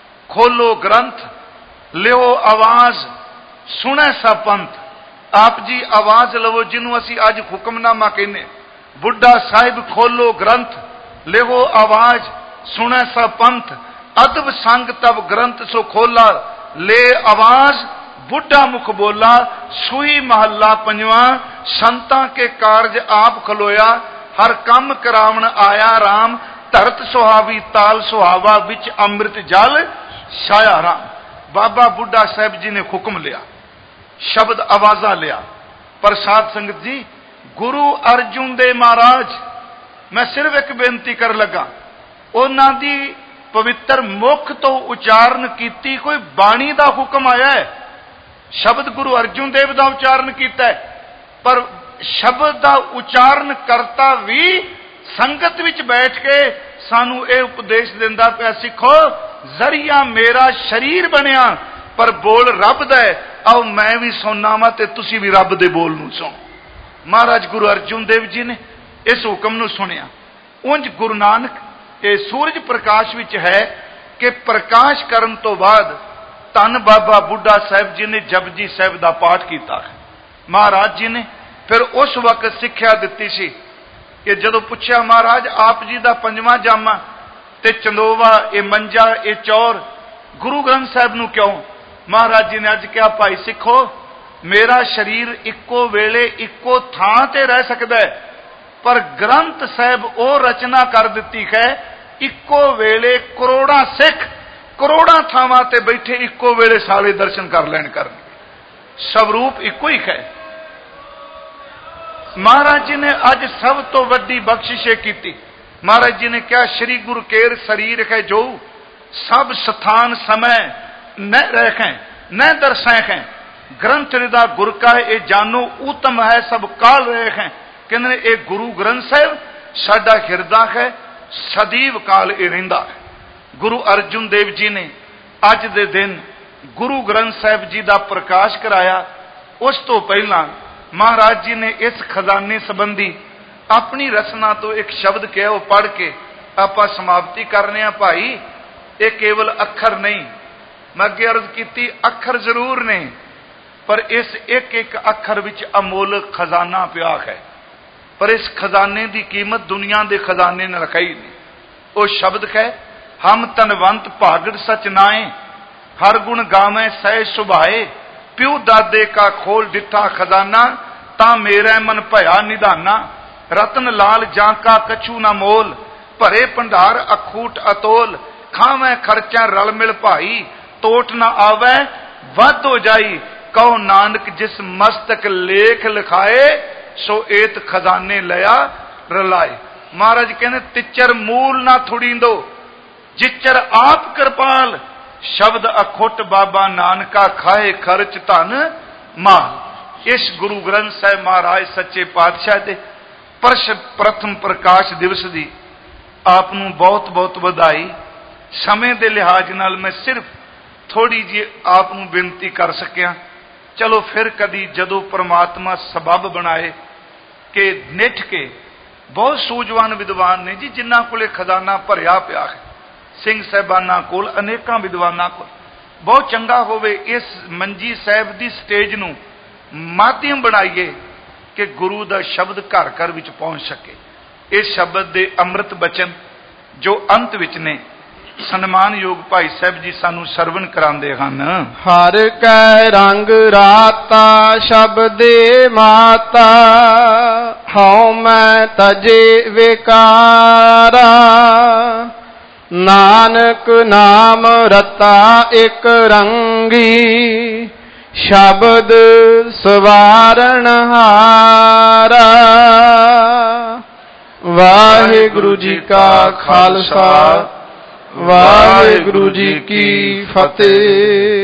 खोलो ग्रंथ लियो आवाज सुने सा पंथ। आप जी आवाज लवो जिन्हों असी अज हुक्मनामा कहने। बुढ़ा साहिब खोलो ग्रंथ लियो आवाज सुने सा पंथ, अदब संग तब ग्रंथ सो खोला ले आवाज बुढ़ा मुख बोला। सुई महला पंजवा संतां के कारज आप खलोया, हर कम करावन आया राम, धरत सुहावी ताल सुहावा विच अमृत जल छाया राम। बाबा बुढ़ा साहब जी ने हुक्म लिया, शब्द आवाजा लिया। प्रसाद संगत जी गुरु अर्जुन देव महाराज मैं सिर्फ एक बेनती कर लगा, उन्हां दी पवित्र मुख तो उचारण कीती कोई बाणी दा हुक्म आया है। शब्द गुरु अर्जुन देव दा उचारण कीता है, पर शब्द दा उचारण करता भी संगत विच बैठ के सानू ये उपदेश दिंदा पिया, सिखो जरिया मेरा शरीर बनिया पर बोल रब दा है। आओ मैं भी सुनना वा ते तुसी भी रब दे बोल नूं सुनो। महाराज गुरु अर्जुन देव जी ने इस हुक्म नूं सुनिया। उंज गुरु नानक ये सूरज प्रकाश विच है कि प्रकाश करन तो बाद धन बाबा बुढ़ा साहब जी ने जपजी साहब का पाठ किया है। महाराज जी ने फिर उस वक्त सिक्ख्या दी सी कि जदों पुछया महाराज आप जी का पंजवां जामा ते चंदोवा ये मंजा ये चौर गुरु ग्रंथ साहब नूं क्यों? महाराज जी ने अज कहा भाई सिखो मेरा शरीर इक्को वेले इक्को थां ते रह सकता है, पर ग्रंथ साहब वो रचना कर दी है इक्को वेले करोड़ा सिख करोड़ा थावां ते बैठे इक्को वेले सारे दर्शन कर लैन करनगे। स्वरूप इक्को ही है। महाराज जी ने अज सब तो वड्डी बख्शिशे की। महाराज जी ने क्या श्री गुरु केर शरीर है जो सब स्थान समय न रखें, न दर्शै हैं ग्रंथ हृदा गुर का है, जानो उत्तम है सब काल रहे हैं। कहते ये गुरु ग्रंथ साहिब साडा हिरदा है, सदैव काल ये रहिंदा है। गुरु अर्जुन देव जी ने अज दे दिन गुरु ग्रंथ साहिब जी का प्रकाश कराया। उस तो पहला महाराज जी ने इस खजाने संबंधी अपनी रचना तो एक शब्द कहा, वो पढ़ के आपां समाप्ति करने भाई। ये केवल अखर नहीं, मैं अगे अर्ज की अखर जरूर ने, पर इस एक एक अखर विच अमोल खजाना पिया है। पर इस खजाने की कीमत दुनिया के खजाने ने रखाई नहीं। वो शब्द है, हम तनवंत भागड़ सच नाए, हर गुण गावे सह सुभाए, प्यू दादे का खोल डिठा खजाना, ता मेरा मन भया निधाना। रतन लाल जांका कछू ना मोल, भरे भंडार अखूट अतोल, खावे खर्चा रल मिल भाई, तोट ना आवे वध हो जाई। कहो नानक जिस मस्तक लेख लिखाए, सो एत खजाने लया रलाए। महाराज कहने तिचर मूल ना थुड़ी दो, जिचर आप कृपाल, शब्द अखुट बाबा नानका खाए खर्च धन माल। इस गुरु ग्रंथ साहिब महाराज सच्चे पातशाह दे परश प्रथम प्रकाश दिवस दी आपनू बहुत बहुत बधाई। समय के लिहाज नाल मैं सिर्फ थोड़ी जी आपनू बेनती कर सकिया। चलो फिर कदी जदों परमात्मा सबब बनाए कि निठ के बहुत सूझवान विद्वान ने जी, जिन्हां कोले खजाना भरिया पिया है, सिंह साहिबाना कोल अनेकां विद्वानां कोल, बहुत चंगा होवे इस मंजी साहिब दी स्टेज नूं माध्यम बनाइए कि गुरु दा शब्द घर घर विच पहुंच सके। इस शब्द दे अमृत बचन जो अंत विच ने सन्मान योग भाई साहब जी सानू सरवण करांदे हन। हर कै रंग राता शब्दे माता, हौ मैं तजे विकारा, नानक नाम रता एक रंगी, शब्द सवारण हारा। वाहिगुरु जी का खालसा, वाहिगुरु जी की फतेह।